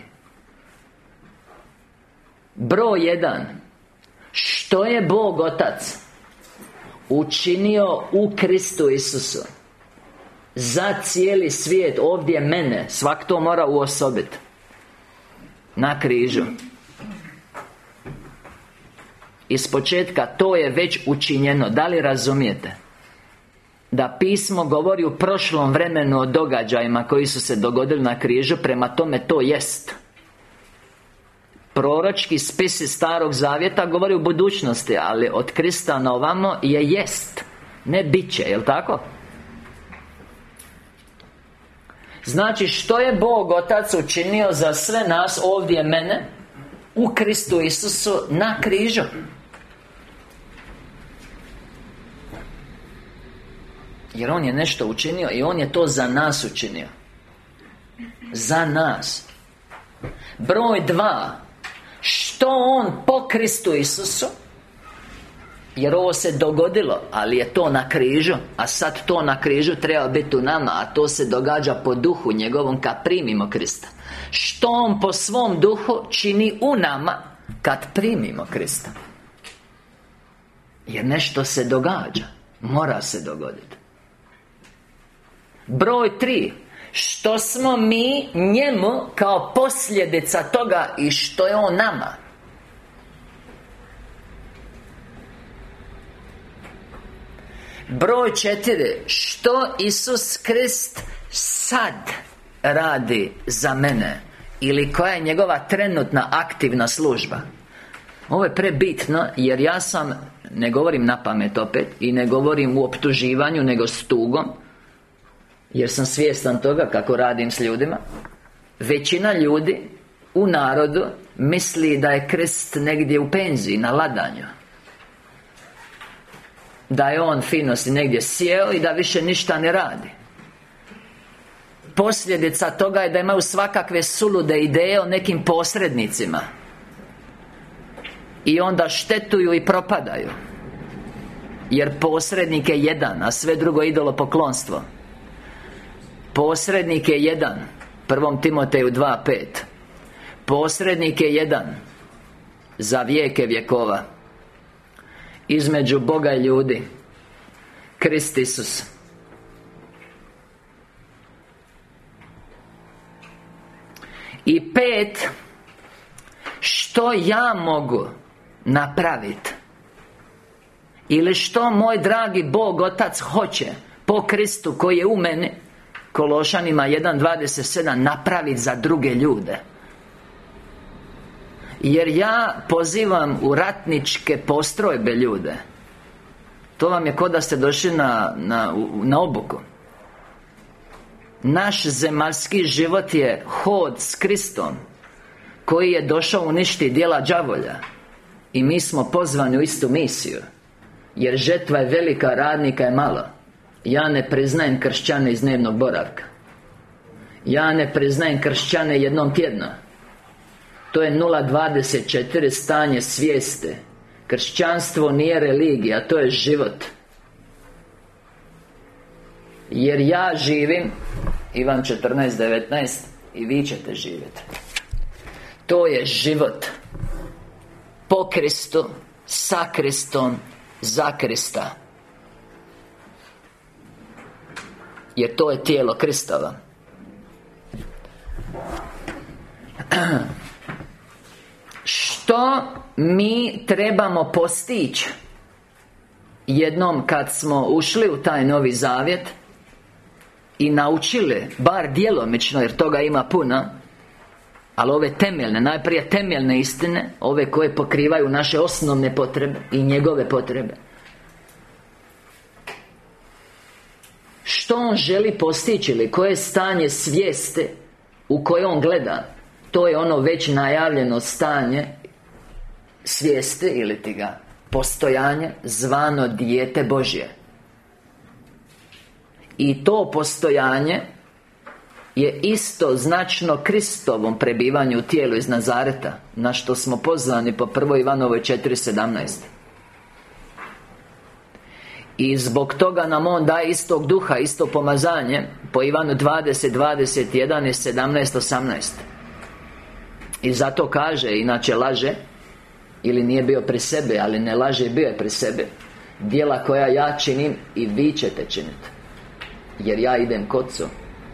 Broj jedan. Što je Bog Otac učinio u Kristu Isusu za cijeli svijet, ovdje mene, svak to mora uosobiti, na križu. Ispočetka to je već učinjeno. Da li razumijete? Da pismo govori u prošlom vremenu o događajima koji su se dogodili na križu, prema tome to jest. Proročki spisi Starog Zavjeta govori u budućnosti, ali od Krista na ovamo je jest, ne bit će, jel' tako? Znači, što je Bog Otac učinio za sve nas, ovdje mene, u Kristu Isusu na križu? Jer On je nešto učinio i On je to za nas učinio. Za nas. Broj dva. Što On po Kristu Isusu, jer ovo se dogodilo, ali je to na križu, a sad to na križu treba biti u nama, a to se događa po duhu njegovom kad primimo Krista. Što On po svom duhu čini u nama kad primimo Krista? Jer nešto se događa, mora se dogoditi. Broj tri. Što smo mi njemu kao posljedica toga i što je On nama? Broj četiri. Što Isus Krist sad radi za mene? Ili koja je njegova trenutna aktivna služba? Ovo je prebitno, jer ja sam, ne govorim na pamet opet, i ne govorim u optuživanju, nego s tugom, jer sam svjestan toga kako radim s ljudima. Većina ljudi u narodu misli da je Krist negdje u penziji, na ladanju, da je On fino si negdje sjeo i da više ništa ne radi. Posljedica toga je da imaju svakakve sulude ideje o nekim posrednicima i onda štetuju i propadaju. Jer posrednik je jedan, a sve drugo je idolopoklonstvo. Posrednik je jedan. Prvom Timoteju dva pet. Posrednik je jedan za vijeke vjekova između Boga i ljudi, Krist Isus. I pet. što ja mogu napraviti, ili što moj dragi Bog Otac hoće po Kristu koji je u meni, Kološanima jedan dvadeset sedam, napraviti za druge ljude. Jer ja pozivam u ratničke postrojbe ljude. To vam je kao da ste došli na, na, na obuku. Naš zemaljski život je hod s Kristom, koji je došao uništiti djela đavolja. I mi smo pozvani u istu misiju. Jer žetva je velika, radnika je malo. Ja ne priznajem kršćane iz dnevnog boravka. Ja ne priznajem kršćane jednom tjedno. To je nula dvadeset četiri stanje svijesti. Kršćanstvo nije religija, to je život. Jer ja živim, Ivan četrnaest devetnaest, i vi ćete živjeti. To je život po Kristu, sa Kristom, za Krista. Jer to je tijelo Kristova. Što mi trebamo postići jednom kad smo ušli u taj Novi Zavjet i naučili, bar djelomično, jer toga ima puno, ali ove temeljne, najprije temeljne istine, ove koje pokrivaju naše osnovne potrebe i njegove potrebe. Što on želi postići, ili koje stanje svijesti u koje on gleda, to je ono već najavljeno stanje svijesti, ili ti ga postojanje, zvano dijete Božje. I to postojanje je isto značno Kristovom prebivanju u tijelu iz Nazareta, na što smo pozvani po prvoj Ivanovoj četiri sedamnaest. I zbog toga nam on daje istog duha, isto pomazanje po Ivanu dvadeset, dvadeset jedan i sedamnaest, osamnaest. I zato kaže, inače laže, ili nije bio pri sebi, ali ne laže, bio je pri sebi. Djela koja ja činim i vi ćete činiti, jer ja idem k Otcu.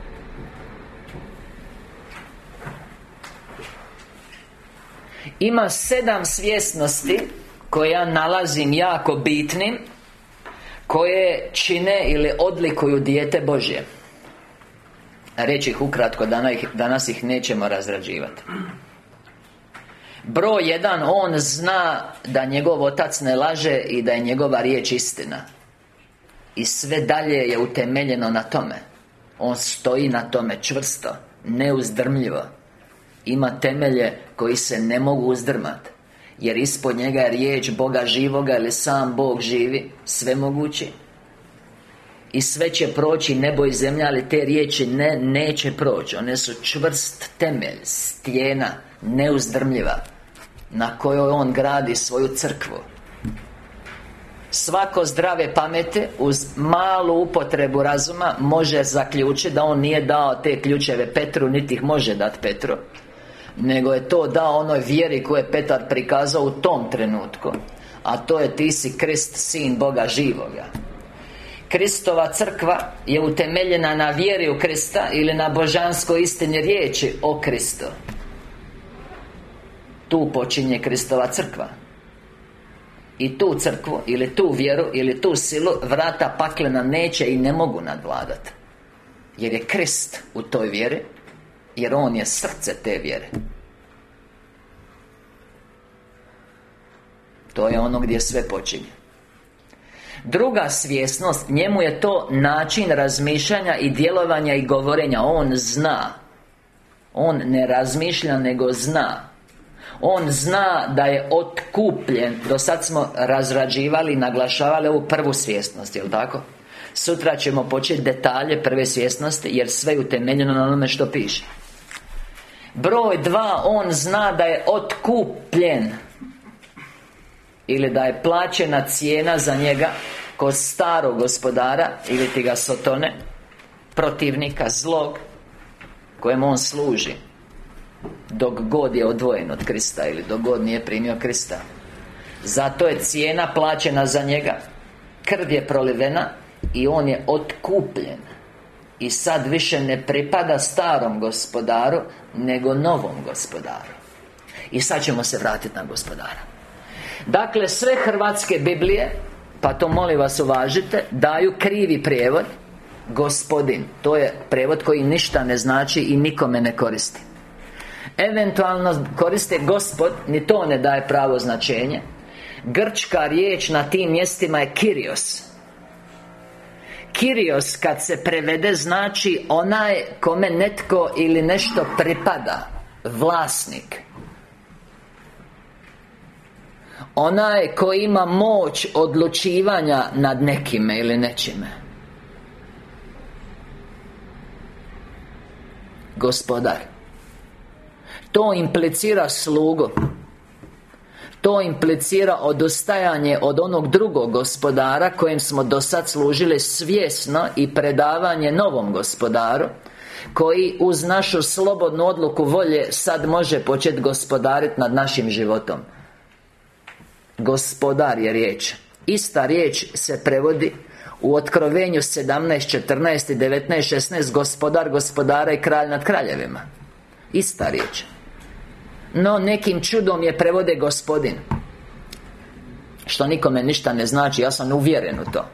Ima sedam svjesnosti koje ja nalazim jako bitnim, koje čine ili odlikuju dijete Božje. Reći ih ukratko, danas ih nećemo razrađivati. Broj jedan, on zna da njegov otac ne laže i da je njegova riječ istina. I sve dalje je utemeljeno na tome. On stoji na tome čvrsto, neuzdrmljivo. Ima temelje koji se ne mogu uzdrmati, jer ispod njega je riječ Boga živoga, ili sam Bog živi, svemogući. I sve će proći, nebo i zemlja, ali te riječi ne, neće proći. One su čvrst temelj, stijena, neuzdrmljiva, na kojoj on gradi svoju crkvu. Svako zdrave pameti uz malu upotrebu razuma može zaključiti da on nije dao te ključeve Petru, niti ih može dati Petru, nego je to dao onoj vjeri koju je Petar prikazao u tom trenutku, a to je: ti si Krist, sin Boga živoga. Kristova crkva je utemeljena na vjeri u Krista, ili na božanskoj istini riječi o Kristu. Tu počinje Kristova crkva. I tu crkvu, ili tu vjeru, ili tu silu vrata paklena neće i ne mogu nadvladati, jer je Krist u toj vjeri, jer on je srce te vjere. To je ono gdje sve počinje. Druga svjesnost, njemu je to način razmišljanja i djelovanja i govorenja. On zna. On ne razmišlja, nego zna. On zna da je otkupljen. Do sad smo razrađivali i naglašavali ovu prvu svjesnost, jel' tako? Sutra ćemo početi detalje prve svjesnosti, jer sve je utemeljeno na onome što piše. Broj dva, on zna da je otkupljen, ili da je plaćena cijena za njega kod starog gospodara, ili ti ga Sotone, protivnika zlog, kojem on služi dok god je odvojen od Krista, ili dok god nije primio Krista. Zato je cijena plaćena za njega. Krv je prolivena i on je otkupljen. I sad više ne pripada starom gospodaru, nego novom gospodaru. I sad ćemo se vratiti na Gospodara. Dakle, sve hrvatske Biblije, pa to molim vas uvažite, daju krivi prijevod Gospodin. To je prijevod koji ništa ne znači i nikome ne koristi. Eventualno koriste Gospod, ni to ne daje pravo značenje. Grčka riječ na tim mjestima je Kyrios. Kyrios kad se prevede znači onaj kome netko ili nešto pripada, vlasnik, onaj koji ima moć odlučivanja nad nekime ili nečime. Gospodar. To implicira slugu. To implicira odustajanje od onog drugog gospodara kojem smo do sad služili svjesno i predavanje novom gospodaru, koji uz našu slobodnu odluku volje sad može početi gospodariti nad našim životom. Gospodar je riječ. Ista riječ se prevodi u Otkrovenju sedamnaest, četrnaest i devetnaest, šesnaest Gospodar gospodara i kralj nad kraljevima. Ista riječ. No nekim čudom je prevode Gospodin, što nikome ništa ne znači, ja sam uvjeren u to.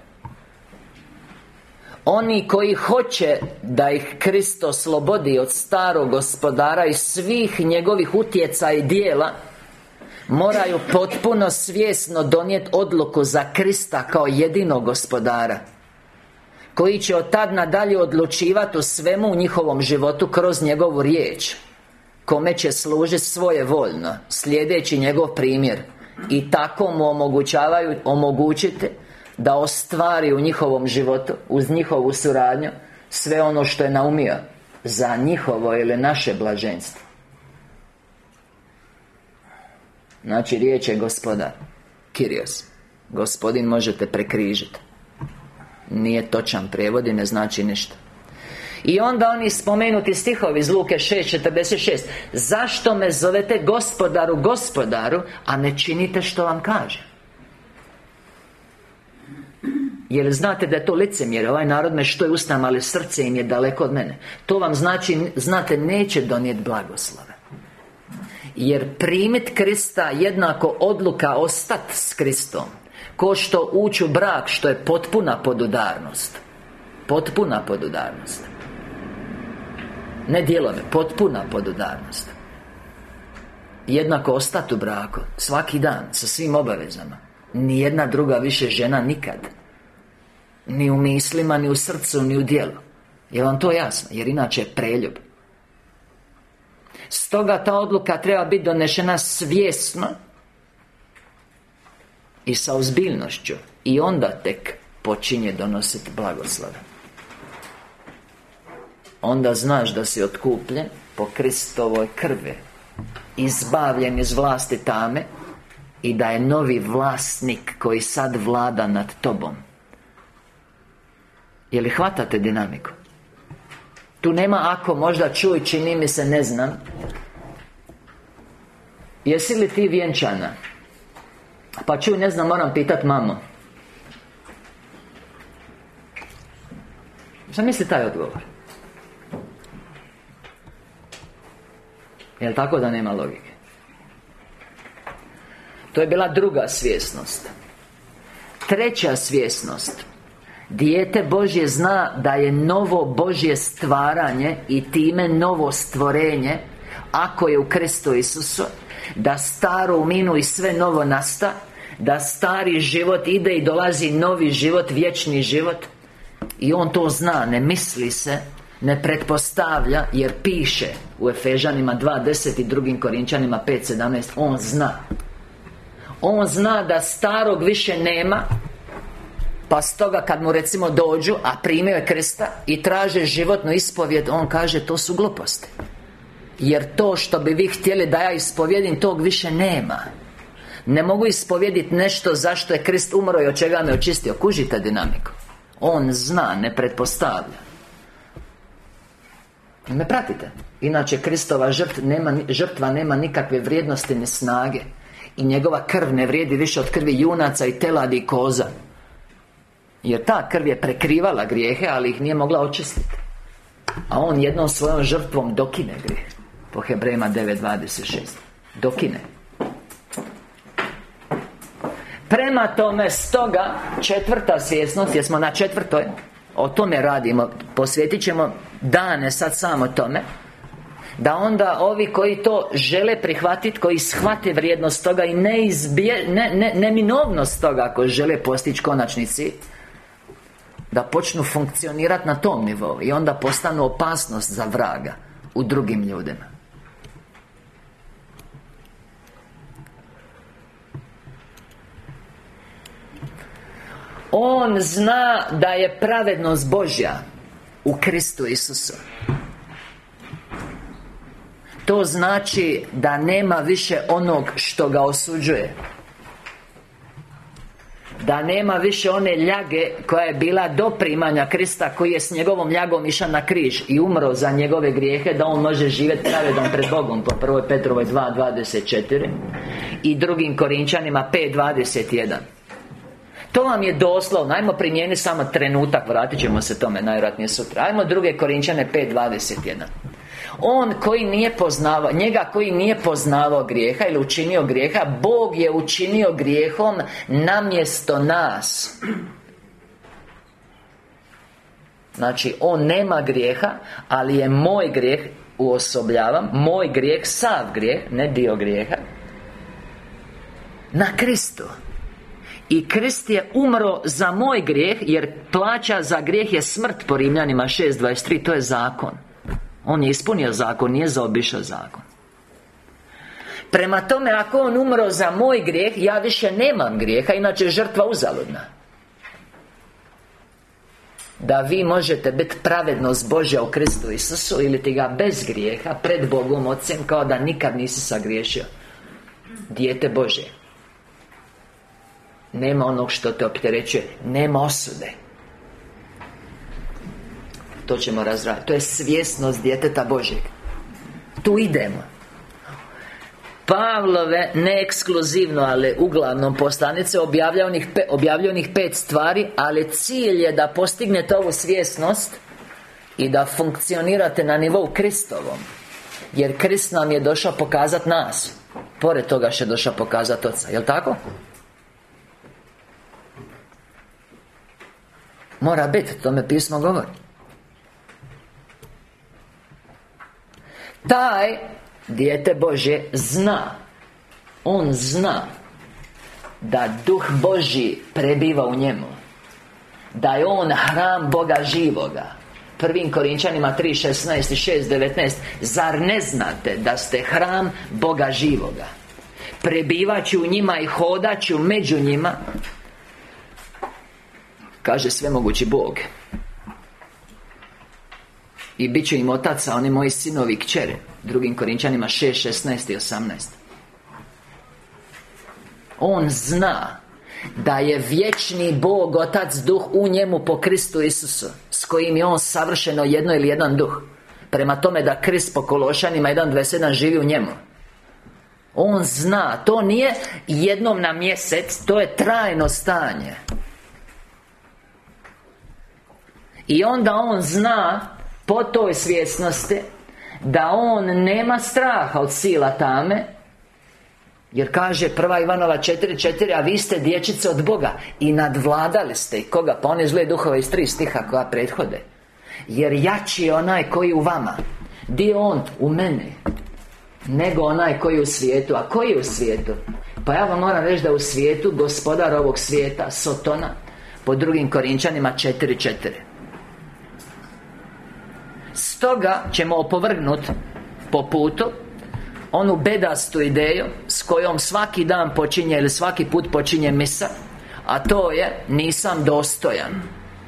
Oni koji hoće da ih Krist oslobodi od starog gospodara i svih njegovih utjecaja i dijela, moraju potpuno svjesno donijeti odluku za Krista kao jedinog gospodara, koji će od tad nadalje odlučivati o svemu u njihovom životu kroz njegovu riječ, kome će služiti svojevoljno, slijedeći njegov primjer, i tako mu omogućavaju, omogućiti da ostvari u njihovom životu, uz njihovu suradnju, sve ono što je naumio za njihovo ili naše blaženstvo. Znači, riječ je Gospodar, Kyrios. Gospodin možete prekrižiti. Nije točan prijevod i ne znači ništa. I onda oni spomenuti stihovi iz Luke šest četrdeset šest. Zašto me zovete gospodaru, gospodaru, a ne činite što vam kaže? Jer znate da je to licemjerje. Ovaj narod me što je ustima, ali srce im je daleko od mene. To vam znači, znate, neće donijeti blagoslove. Jer primit Krista jednako odluka ostati s Kristom, ko što ući u brak, što je potpuna podudarnost. Potpuna podudarnost. Ne dijelove, potpuna podudarnost. Jednako ostati u braku, svaki dan, sa svim obavezama. Nijedna druga više žena nikad. Ni u mislima, ni u srcu, ni u djelu. Je vam to jasno? Jer inače je preljub. Stoga ta odluka treba biti donešena svjesno i sa ozbiljnošću. I onda tek počinje donositi blagoslove. Onda znaš da si otkupljen po Kristovoj krvi, izbavljen iz vlasti tame, i da je novi vlasnik koji sad vlada nad tobom. Je li hvatate dinamiku? Tu nema ako, možda čuj, čini mi se, ne znam. Jesi li ti vjenčana? Pa čuj, ne znam, moram pitat mamo. Šta misli taj odgovor? Jel' tako da nema logike? To je bila druga svjesnost. Treća svjesnost. Dijete Božje zna da je novo Božje stvaranje i time novo stvorenje, ako je u Kristu Isusu, da staro uminu i sve novo nasta, da stari život ide i dolazi novi život, vječni život. I on to zna, ne misli se, ne pretpostavlja, jer piše u Efežanima dva deset i drugim Korinčanima pet sedamnaest. On zna. On zna da starog više nema, pa stoga kad mu recimo dođu, a primio je Krista i traže životnu ispovjed, on kaže to su gluposti. Jer to što bi vi htjeli da ja ispovjedim, tog više nema. Ne mogu ispovjediti nešto zašto je Krist umro i od čega me očistio. Kužite dinamiku. On zna, ne pretpostavlja. Me pratite? Inače Kristova žrtva nema, žrtva nema nikakve vrijednosti ni snage. I njegova krv ne vrijedi više od krvi junaca i teladi i koza. Jer ta krv je prekrivala grijehe, ali ih nije mogla očistiti. A on jednom svojom žrtvom dokine grijeh. Po Hebrejima devet dvadeset šest. dokine. Prema tome, stoga, četvrta svjesnost, jer smo na četvrtoj, o tome radimo, posvjetit ćemo dane sad samo tome, da onda ovi koji to žele prihvatiti, koji shvate vrijednost toga i neizbje, ne, ne, neminovnost toga, ako žele postići konačni cilj, da počnu funkcionirati na tom nivou i onda postanu opasnost za vraga u drugim ljudima. On zna da je pravednost Božja u Kristu Isusu. To znači da nema više onog što ga osuđuje, da nema više one ljage koja je bila do primanja Krista, koji je s njegovom ljagom išao na križ i umro za njegove grijehe, da on može živjeti pravedan pred Bogom, po prvoj Petrovoj dva dvadeset četiri i drugim Korinčanima pet dvadeset jedan. To vam je doslovno. Ajmo primijeniti samo trenutak, vratit ćemo se tome najvjerojatnije sutra. Ajmo druge Korinčane pet dvadeset jedan. On koji nije poznavao, njega koji nije poznavao grijeha ili učinio grijeha, Bog je učinio grijehom namjesto nas. Znači, on nema grijeha, ali je moj grijeh, uosobljavam, moj grijeh, sav grijeh, ne dio grijeha, na Kristu. I Krist je umro za moj grijeh, jer plaća za grijeh je smrt, po Rimljanima šest dvadeset tri, to je zakon. On je ispunio zakon, nije zaobišao zakon. Prema tome, ako on umro za moj grijeh, ja više nemam grijeha, inače je žrtva uzaludna. Da vi možete biti pravednost Božja u Kristu Isusu, ili ti ga bez grijeha pred Bogom Ocem, kao da nikad nisi sagriješio. Dijete Božje. Nema onog što te opterećuje, nema osude. To ćemo razraditi. To je svjesnost djeteta Božjeg. Tu idemo. Pavlove, ne ekskluzivno, ali uglavnom poslanice objavljaju onih, pe, objavljaju onih pet stvari, ali cilj je da postignete ovu svjesnost i da funkcionirate na nivou Kristovom. Jer Krist nam je došao pokazati nas. Pored toga što je došao pokazati Oca. Jel' tako? Mora biti, tome pismo govori. Taj dijete Božje zna, on zna da Duh Božji prebiva u njemu, da je on hram Boga živoga. Prvim Korinčanima tri šesnaest i šest devetnaest. Zar ne znate da ste hram Boga živoga? Prebivaću u njima i hodaću među njima, kaže svemogući Bog, i bit ću im otac, a oni moji sinovi i kćeri. Drugim Korinčanima šest šesnaest i osamnaest. On zna da je vječni Bog, Otac, Duh u njemu po Kristu Isusu, s kojim je on savršeno jedno ili jedan duh. Prema tome da Krist po Kološanima jedan dvadeset sedam živi u njemu. On zna, to nije jednom na mjesec, to je trajno stanje. I onda on zna po toj svjesnosti da on nema straha od sila tame, jer kaže prva Ivanova četiri četiri, a vi ste dječice od Boga i nadvladali ste. I koga? Pa one zle duhove iz tri stiha koja prethode. Jer jači je onaj koji u vama. Di je on? U meni. Nego onaj koji je u svijetu. A koji je u svijetu? Pa ja vam moram reći da u svijetu gospodar ovog svijeta, Sotona, po drugim Korinčanima četiri četiri. Stoga ćemo opovrgnuti po putu onu bedastu ideju s kojom svaki dan počinje ili svaki put počinje misa, a to je: nisam dostojan.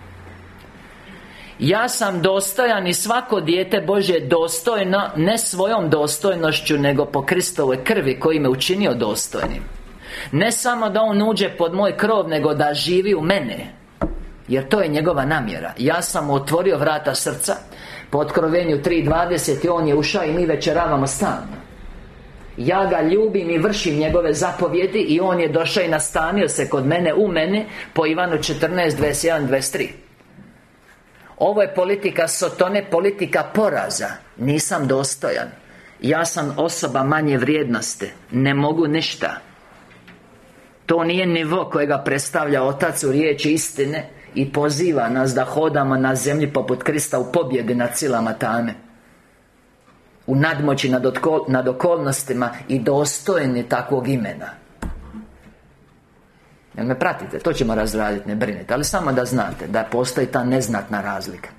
Ja sam dostojan i svako dijete Božje je dostojno, ne svojom dostojnošću, nego po Kristovoj krvi koji me učinio dostojnim. Ne samo da on uđe pod moj krov, nego da živi u mene, jer to je njegova namjera. Ja sam mu otvorio vrata srca po Otkrovenju tri dvadeset i on je ušao i mi večeravamo stalno. Ja ga ljubim i vršim njegove zapovjedi i on je došao i nastanio se kod mene, u mene, po Ivanu četrnaest dvadeset jedan dvadeset tri. Ovo je politika Sotone, politika poraza. Nisam dostojan. Ja sam osoba manje vrijednosti, ne mogu ništa. To nije nivo kojega predstavlja Otac u riječi istine i poziva nas da hodamo na zemlji poput Krista u pobjedi nad silama tame, u nadmoći nad, otko, nad okolnostima i dostojni takvog imena. Jel me pratite? To ćemo razraditi, ne brinite. Ali samo da znate da postoji ta neznatna razlika.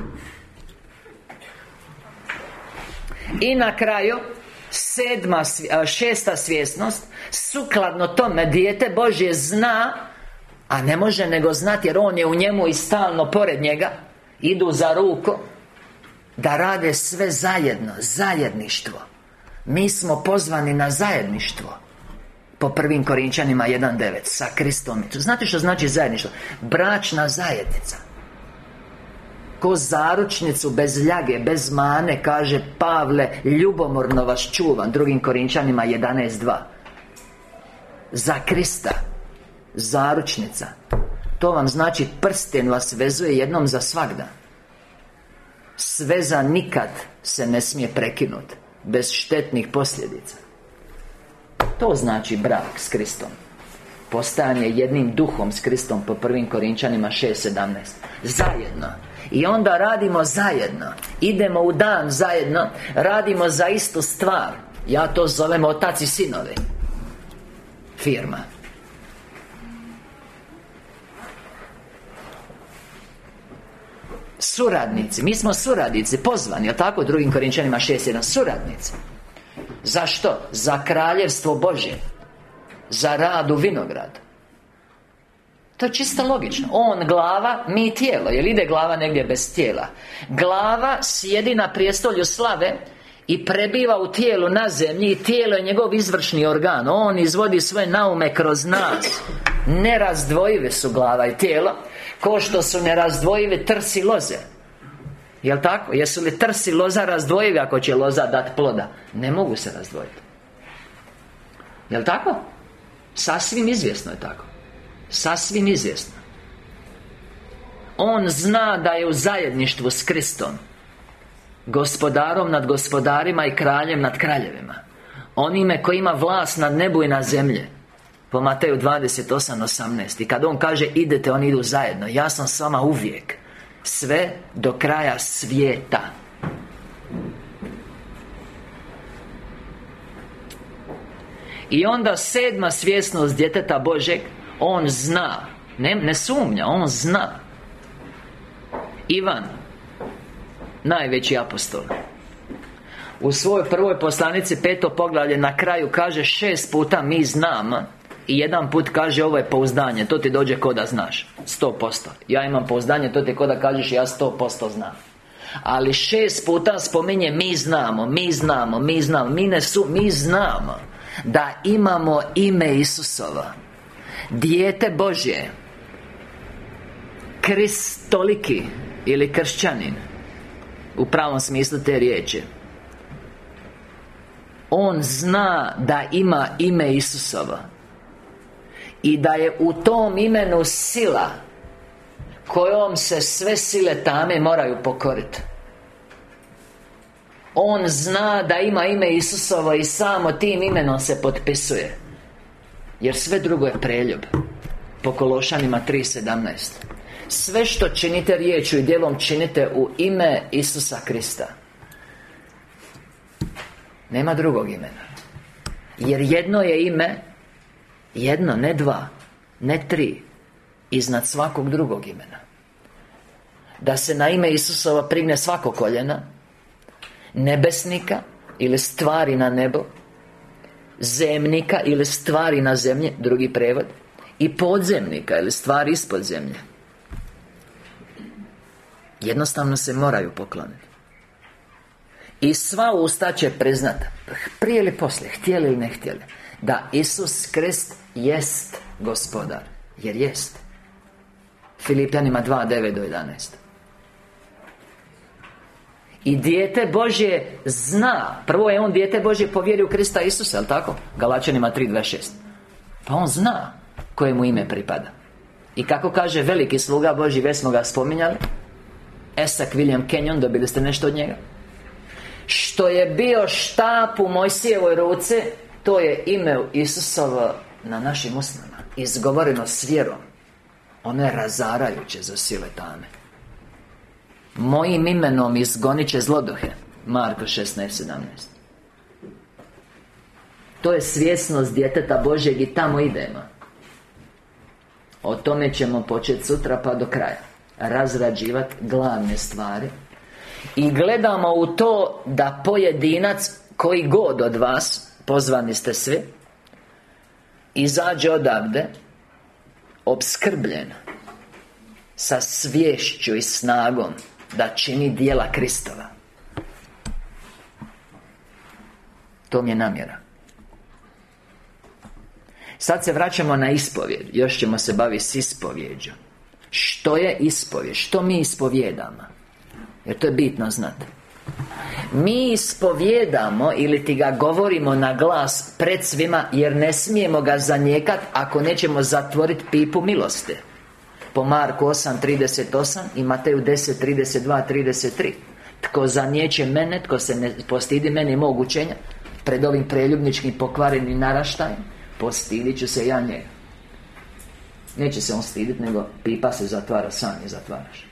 I na kraju sedma, šesta svjesnost. Sukladno tome dijete Božje zna, a ne može nego znati jer on je u njemu i stalno pored njega, idu za ruku, da rade sve zajedno, zajedništvo. Mi smo pozvani na zajedništvo po prvim Korinčanima jedan devet sa Kristom. Znate što znači zajedništvo? Bračna zajednica. Ko zaručnicu bez ljage, bez mane, kaže Pavle, ljubomorno vas čuvam, drugim Korinčanima jedanaest dva. Za Krista. Zaručnica. To vam znači prsten vas vezuje jednom za svagda. Sveza nikad se ne smije prekinuti bez štetnih posljedica. To znači brak s Kristom. Postajanje jednim duhom s Kristom po prvim Korinčanima šest sedamnaest. Zajedno. I onda radimo zajedno. Idemo u dan zajedno. Radimo za istu stvar. Ja to zovem otac i sinovi. Firma. Suradnici. Mi smo suradnici, pozvani, jel tako? Drugim Korinčanima šest jedan. Suradnici. Zašto? Za kraljevstvo Božje. Za rad u vinogradu. To je čisto logično. On glava, mi tijelo. Jel ide glava negdje bez tijela? Glava sjedi na prijestolju slave i prebiva u tijelu na zemlji. I tijelo je njegov izvršni organ. On izvodi svoje naume kroz nas. Nerazdvojive su glava i tijelo, ko što su nerazdvojive trsi i loze. Jel tako? Jesu li trsi i loza razdvojivi ako će loza dati ploda? Ne mogu se razdvojiti. Jel tako? Sasvim izvjesno je tako. Sasvim izvjesno. On zna da je u zajedništvu s Kristom, gospodarom nad gospodarima i kraljem nad kraljevima, onime koji ima vlast nad nebu i na zemlji. Po Mateju dvadeset osam osamnaest. I kad on kaže idete, oni idu zajedno. Ja sam s vama uvijek, sve do kraja svijeta. I onda sedma svjesnost djeteta Božeg. On zna, ne, ne sumnja, on zna. Ivan, najveći apostol, u svojoj prvoj poslanici peto poglavlje na kraju kaže šest puta mi znamo. I jedan put kaže ovo je pouzdanje. To ti dođe ko da znaš. Sto posto. Ja imam pouzdanje, to ti ko da kažeš ja sto posto znam. Ali šest puta spominje mi znamo, mi znamo, mi znamo. Mi ne su, mi znamo da imamo ime Isusova, dijete Božje, kristoliki ili kršćanin u pravom smislu te riječi. On zna da ima ime Isusova i da je u tom imenu sila kojom se sve sile tame moraju pokoriti. On zna da ima ime Isusovo i samo tim imenom se potpisuje, jer sve drugo je preljub. Po Kološanima tri sedamnaest. Sve što činite riječju i djelom činite u ime Isusa Krista. Nema drugog imena. Jer jedno je ime, jedno, ne dva, ne tri, iznad svakog drugog imena. Da se na ime Isusova prigne svako koljena, nebesnika ili stvari na nebo, zemnika ili stvari na zemlji, drugi prevod, i podzemnika ili stvari ispod zemlje. Jednostavno se moraju pokloniti. I sva usta će priznati, prije ili poslije, htjeli ili ne htjeli, da Isus Krist jest gospodar. Jer jest. Filipljanima dva devet do jedanaest. I dijete Božje zna. Prvo je on dijete Božje po vjeri u Krista Isusa, jel' tako? Galačanima tri dvadeset šest. Pa on zna kojemu ime pripada. I kako kaže veliki sluga Božji, već smo ga spominjali, Isaac William Kenyon, dobili ste nešto od njega? Što je bio štap u Mojsijevoj ruci, to je ime Isusovo na našim usnama, izgovoreno s vjerom. Ono je razarajuće za sile tame. Mojim imenom izgonit će zloduhe. Marko šesnaest sedamnaest. To je svjesnost djeteta Božjeg i tamo idemo. O tome ćemo početi sutra pa do kraja razrađivati glavne stvari. I gledamo u to da pojedinac, koji god od vas, pozvani ste svi, izađe odavde opskrbljen sa sviješću i snagom da čini djela Kristova. To mi je namjera. Sad se vraćamo na ispovjed. Još ćemo se baviti s ispovjeđu. Što je ispovjed? Što mi ispovjedamo? Jer to je bitno znati. Mi ispovjedamo ili ti ga govorimo na glas pred svima, jer ne smijemo ga zanijekat ako nećemo zatvoriti pipu milosti. Po Marku osam trideset osam i Mateju deset trideset dva trideset tri. Tko zanijeće mene, tko se ne postidi meni mog učenja pred ovim preljubničkim pokvarenim naraštajem, postidit ću se ja njega. Neće se on stiditi, nego pipa se zatvara, sam je zatvaraš.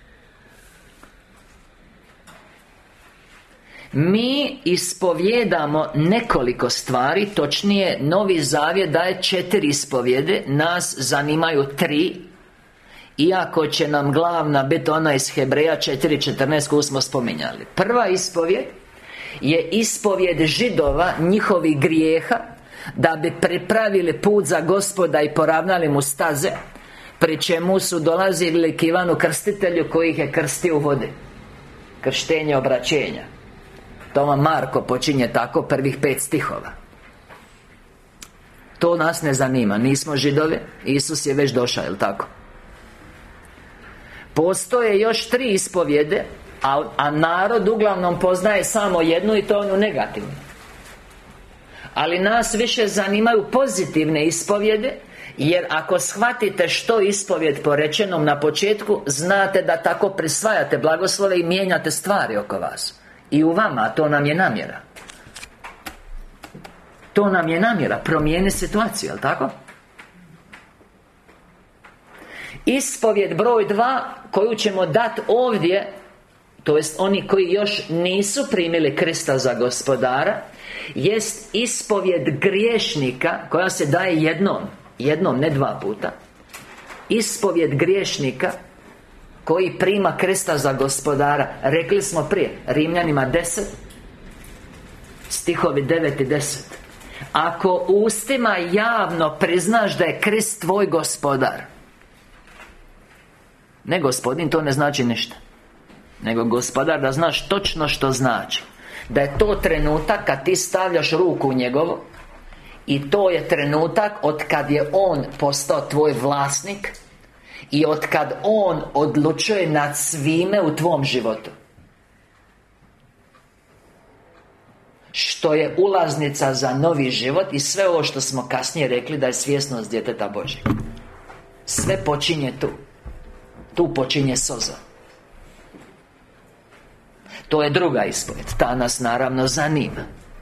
Mi ispovjedamo nekoliko stvari, točnije Novi Zavjet daje četiri ispovjede, nas zanimaju tri, iako će nam glavna biti ona iz Hebreja četiri četrnaest koju smo spominjali. Prva ispovjed je ispovjed Židova, njihovih grijeha, da bi pripravili put za Gospoda i poravnali mu staze, pri čemu su dolazili k Ivanu Krstitelju koji ih je krstio u vodi. Krštenje obraćenja. To vam Marko počinje tako, prvih pet stihova. To nas ne zanima, nismo Židovi, Isus je već došao, jel' tako? Postoje još tri ispovjede, a, a narod uglavnom poznaje samo jednu, i to onu negativnu. Ali nas više zanimaju pozitivne ispovjede, jer ako shvatite što je ispovjed po rečenom na početku, znate da tako prisvajate blagoslove i mijenjate stvari oko vas. I u vama, a to nam je namjera. To nam je namjera, promijeni situaciju, jel' tako? Ispovjed broj dva, koju ćemo dati ovdje, to jest oni koji još nisu primili Krista za gospodara, jest ispovjed griješnika, koja se daje jednom, jednom, ne dva puta. Ispovjed griješnika koji prima Krista za gospodara. Rekli smo prije, Rimljanima deset, stihovi devet i deset. Ako ustima javno priznaš da je Krist tvoj gospodar, ne gospodin, to ne znači ništa, nego gospodar, da znaš točno što znači. Da je to trenutak kad ti stavljaš ruku u njegovo, i to je trenutak od kad je on postao tvoj vlasnik i od kad on odlučuje nad svime u tvom životu, što je ulaznica za novi život i sve ovo što smo kasnije rekli da je svjesnost djeteta Božjeg. Sve počinje tu. Tu počinje soza. To je druga ispovjed. Ta nas naravno zanima.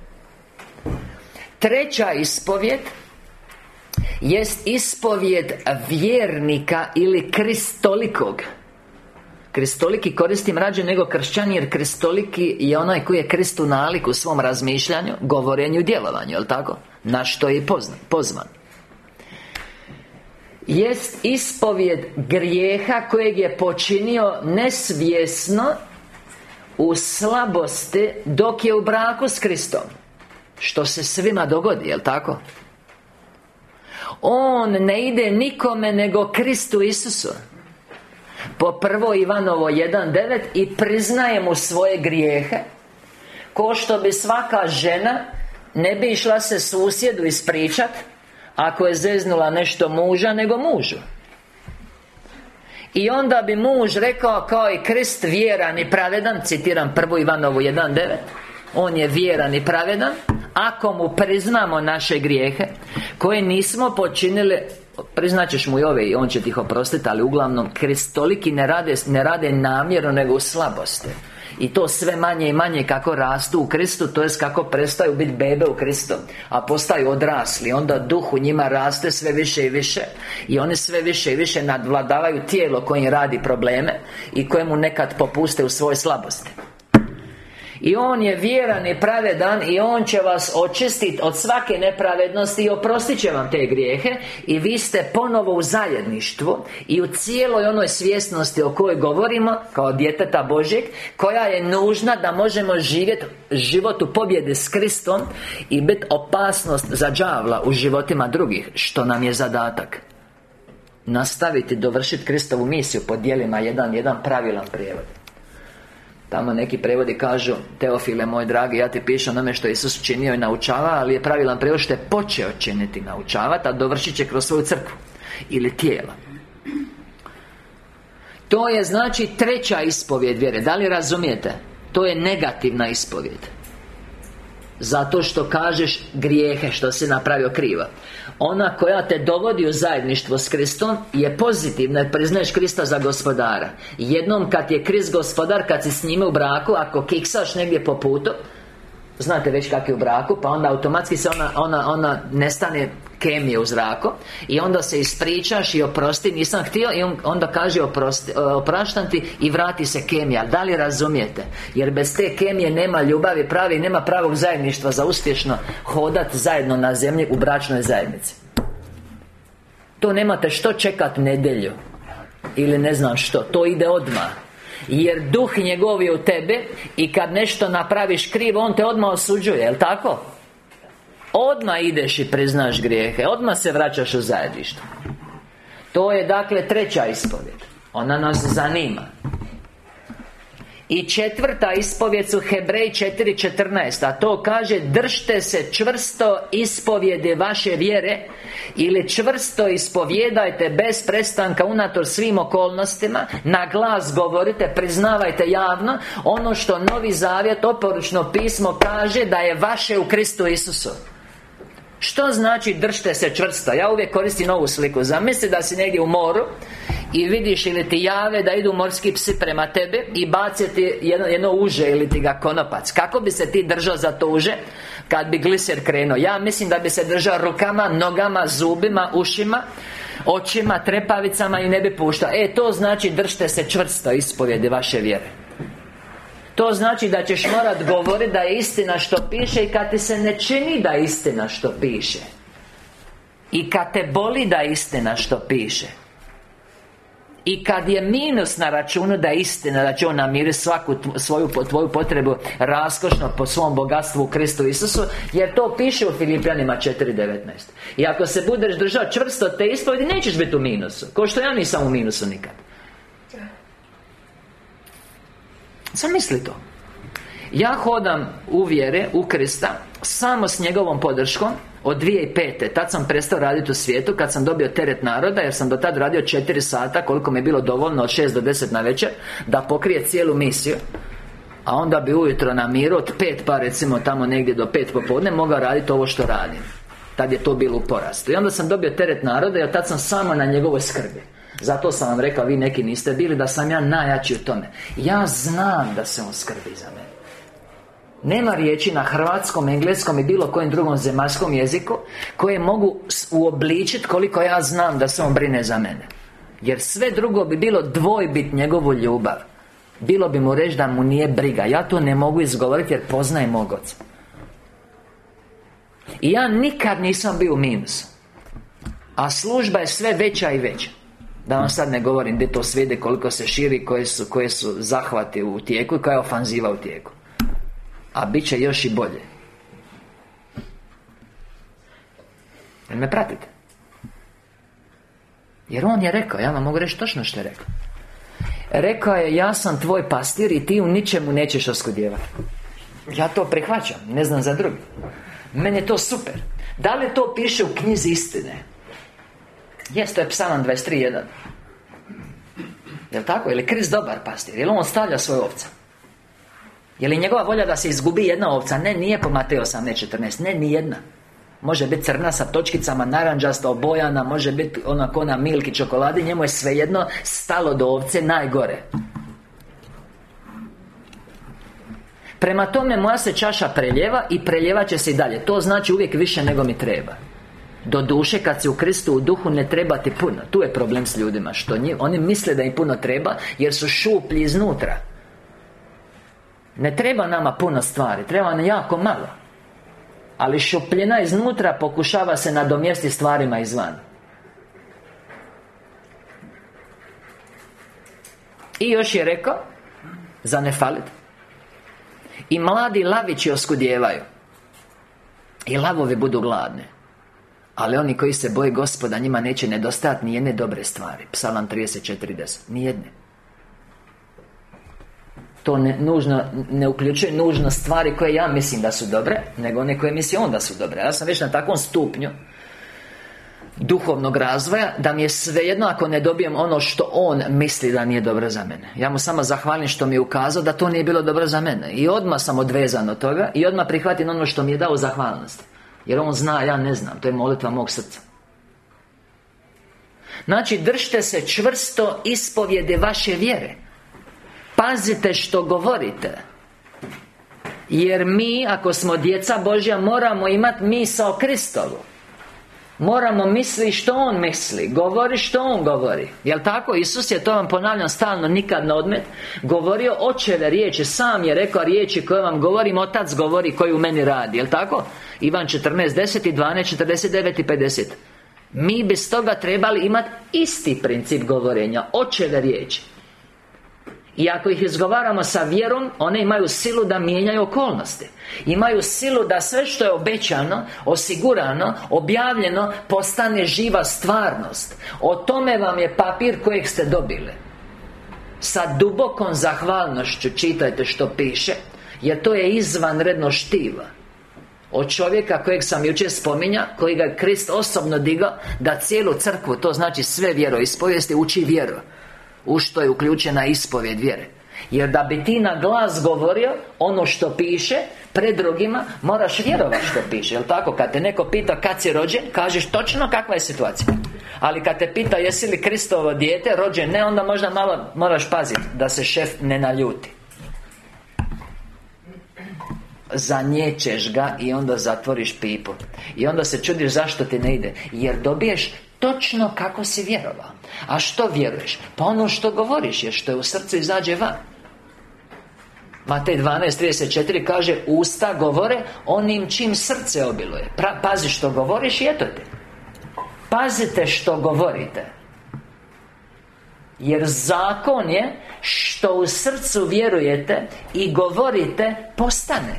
Treća ispovjed jest ispovjed vjernika ili kristolikog. Kristoliki koristim rađe nego kršćani, jer kristoliki je onaj koji je Kristu nalik u svom razmišljanju, govorenju i djelovanju, jel' tako? Na što je i poznan, pozvan. Jest ispovjed grijeha kojeg je počinio nesvjesno, u slabosti, dok je u braku s Kristom. Što se svima dogodi, jel' tako? On ne ide nikome nego Kristu Isusu. Po prvo Ivanovo jedan devet, i priznaje mu svoje grijehe, ko što bi svaka žena ne bi išla se susjedu ispričat ako je zeznula nešto muža, nego mužu. I onda bi muž rekao kao i Krist vjeran i pravedan, citiram prvo Ivanovu jedan devet, on je vjeran i pravedan ako mu priznamo naše grijehe koje nismo počinili. Priznaćeš mu i ove i on će ti ih oprostiti, ali uglavnom kristoliki ne rade, ne rade namjerno nego u slabosti. I to sve manje i manje kako rastu u Kristu, to jest kako prestaju biti bebe u Kristu, a postaju odrasli. Onda duh u njima raste sve više i više, i oni sve više i više nadvladavaju tijelo koje im radi probleme i kojemu nekad popuste u svojoj slabosti. I On je vjeran i pravedan, i On će vas očistiti od svake nepravednosti i oprostit će vam te grijehe, i vi ste ponovo u zajedništvu i u cijeloj onoj svjesnosti o kojoj govorimo kao djeteta Božjeg, koja je nužna da možemo živjeti život u pobjedi s Kristom i biti opasnost za đavla u životima drugih, što nam je zadatak. Nastaviti dovršiti Kristovu misiju po djelima jedan, jedan pravilan prijevod. Tamo neki prevodi kažu: Teofile moj dragi, ja ti pišem onome što Isus činio i naučava, ali je pravilan prijevod što je počeo činiti i naučavati, a dovršit će kroz svoju crkvu ili tijelo. To je znači treća ispovijed vjere. Da li razumijete? To je negativna ispovijed, zato što kažeš grijehe, što si napravio krivo. Ona koja te dovodi u zajedništvo s Kristom je pozitivna, jer priznaješ Krista za gospodara. Jednom kad je Krist gospodar, kad si s njime u braku, ako kiksaš negdje po putu, znate već kak je u braku, pa onda automatski se ona, ona, ona nestane kemije u zraku, i onda se ispričaš i oprosti, nisam htio, i onda kaže oprosti, opraštam ti, i vrati se kemija. Da li razumijete? Jer bez te kemije nema ljubavi pravi, nema pravog zajedništva za uspješno hodati zajedno na zemlji u bračnoj zajednici. To nemate što čekati nedjelju ili ne znam što, to ide odmah. Jer duh njegov je u tebe, i kad nešto napraviš krivo, on te odmah osuđuje, jel' tako? Odmah ideš i priznaš grijehe, odmah se vraćaš u zajedništvo. To je dakle treća ispovijed. Ona nas zanima. I četvrta ispovijed su Hebreji četiri četrnaest, a to kaže: držte se čvrsto ispovjede vaše vjere, ili čvrsto ispovjedajte bez prestanka unatoč svim okolnostima, na glas govorite, priznavajte javno ono što Novi Zavjet, oporučno pismo, kaže da je vaše u Kristu Isusu. Što znači držte se čvrsto? Ja uvijek koristim ovu sliku. Zamisli da si negdje u moru i vidiš ili ti jave da idu morski psi prema tebe i bace ti jedno, jedno uže ili ti ga konopac. Kako bi se ti držao za to uže kad bi gliser krenuo? Ja mislim da bi se držao rukama, nogama, zubima, ušima, očima, trepavicama i ne bi puštao. E, to znači držte se čvrsto ispovjedi vaše vjere. To znači da ćeš morat govoriti da je istina što piše, i kad ti se ne čini da je istina što piše, i kad te boli da je istina što piše, i kad je minus na računu da je istina, da će on namiriti svaku svoju, tvoju potrebu raskošno po svom bogatstvu u Kristu Isusu, jer to piše u Filipljanima četiri devetnaest. I ako se budeš držao čvrsto te ispovjedi, nećeš biti u minusu, kao što ja nisam u minusu nikad. Zamisli to. Ja hodam u vjere, u Krista, samo s njegovom podrškom od dvije tisuće pete. Tad sam prestao raditi u svijetu, kad sam dobio teret naroda, jer sam do tad radio četiri sata, koliko mi je bilo dovoljno, od šest do deset na večer, da pokrije cijelu misiju. A onda bi ujutro na miru od pet, pa recimo tamo negdje do pet popodne, mogao raditi ovo što radim. Tad je to bilo u porastu. I onda sam dobio teret naroda, i od tad sam samo na njegovoj skrbi. Zato sam vam rekao, vi neki niste bili, da sam ja najjači u tome. Ja znam da se on skrbi za mene. Nema riječi na hrvatskom, engleskom i bilo kojem drugom zemaljskom jeziku koje mogu uobličiti koliko ja znam da se on brine za mene. Jer sve drugo bi bilo dvojbit njegovu ljubav. Bilo bi mu reći da mu nije briga. Ja to ne mogu izgovoriti jer poznajem mog oca. I ja nikad nisam bio u minusu. A služba je sve veća i veća. Da vam sad ne govorim gdje to svede, koliko se širi, koje su, koje su zahvati u tijeku i koja je ofanziva u tijeku. A bit će još i bolje. Jel me pratite? Jer on je rekao, ja vam mogu reći točno što je rekao. Rekao je, ja sam tvoj pastir i ti u ničemu nećeš oskudjevati. Ja to prihvaćam, ne znam za drugi. Meni je to super. Da li to piše u knjizi istine? Jes, to je Psalam dvadeset tri jedan. Jel tako? Je li Krist dobar pastir? Je li on stavlja svoje ovce? Je li njegova volja da se izgubi jedna ovca? Ne, nije po Mateju osamnaest četrnaest. Ne, ni jedna. Može biti crna sa točkicama, naranđasta, obojana, može biti onako na milki čokoladi. Njemu je svejedno stalo do ovce najgore. Prema tome moja se čaša preljeva i preljevat će se i dalje. To znači uvijek više nego mi treba. Doduše, kad si u Kristu u duhu, ne treba ti puno. Tu je problem s ljudima, što njih, oni misle da im puno treba, jer su šuplji iznutra. Ne treba nama puno stvari, treba nam jako malo. Ali šupljina iznutra pokušava se nadomjestiti stvarima izvan. I još je rekao, za ne falit, i mladi lavići oskudijevaju, i lavovi budu gladni. Ali oni koji se boje Gospoda, njima neće nedostajati ni jedne dobre stvari. Psalam trideset četiri deset. Ni jedne. To ne, nužno, ne uključuje nužno stvari koje ja mislim da su dobre, nego one koje misli on da su dobre. Ja sam već na takvom stupnju duhovnog razvoja da mi je svejedno ako ne dobijem ono što on misli da nije dobro za mene. Ja mu samo zahvalim što mi je ukazao da to nije bilo dobro za mene. I odmah sam odvezan od toga i odmah prihvatim ono što mi je dao zahvalnost. Jer on zna, ja ne znam. To je molitva mog srca. Znači, držite se čvrsto ispovjede vaše vjere. Pazite što govorite. Jer mi, ako smo djeca Božja, moramo imati misao Kristovu. Moramo misli što On misli, govori što On govori. Jel' tako? Isus je, to vam ponavljam stalno, nikad na odmet, govorio očeve riječi. Sam je rekao riječi koje vam govorim, Otac govori koji u meni radi. Jel' tako? Ivan četrnaest deset i dvanaest četrdeset devet i pedeset. Mi bi stoga trebali imati isti princip govorenja, očeve riječi. I ako ih izgovaramo sa vjerom, one imaju silu da mijenjaju okolnosti. Imaju silu da sve što je obećano, osigurano, objavljeno, postane živa stvarnost. O tome vam je papir kojeg ste dobili. Sa dubokom zahvalnošću čitajte što piše, jer to je izvanredno štiva. Od čovjeka kojeg sam jučer spominja, koji ga je Krist osobno digao, da cijelu crkvu, to znači sve vjeroispovijesti, uči vjeru, u što je uključena ispovjed vjere. Jer da bi ti na glas govorio ono što piše pred drugima, moraš vjerovati što piše. Jel' tako? Kad te neko pita kad si rođen, kažeš točno kakva je situacija. Ali kad te pita jesi li Kristovo dijete, rođen ne, onda možda malo moraš paziti da se šef ne naljuti. Zaniječeš ga i onda zatvoriš pipu. I onda se čudiš zašto ti ne ide. Jer dobiješ točno kako si vjerovao. A što vjeruješ? Pa ono što govoriš, jer što je u srcu izađe van. Matej dvanaest trideset četiri kaže, usta govore onim čim srce obiluje. pra, Pazi što govoriš i eto te. Pazite što govorite. Jer zakon je što u srcu vjerujete i govorite postane.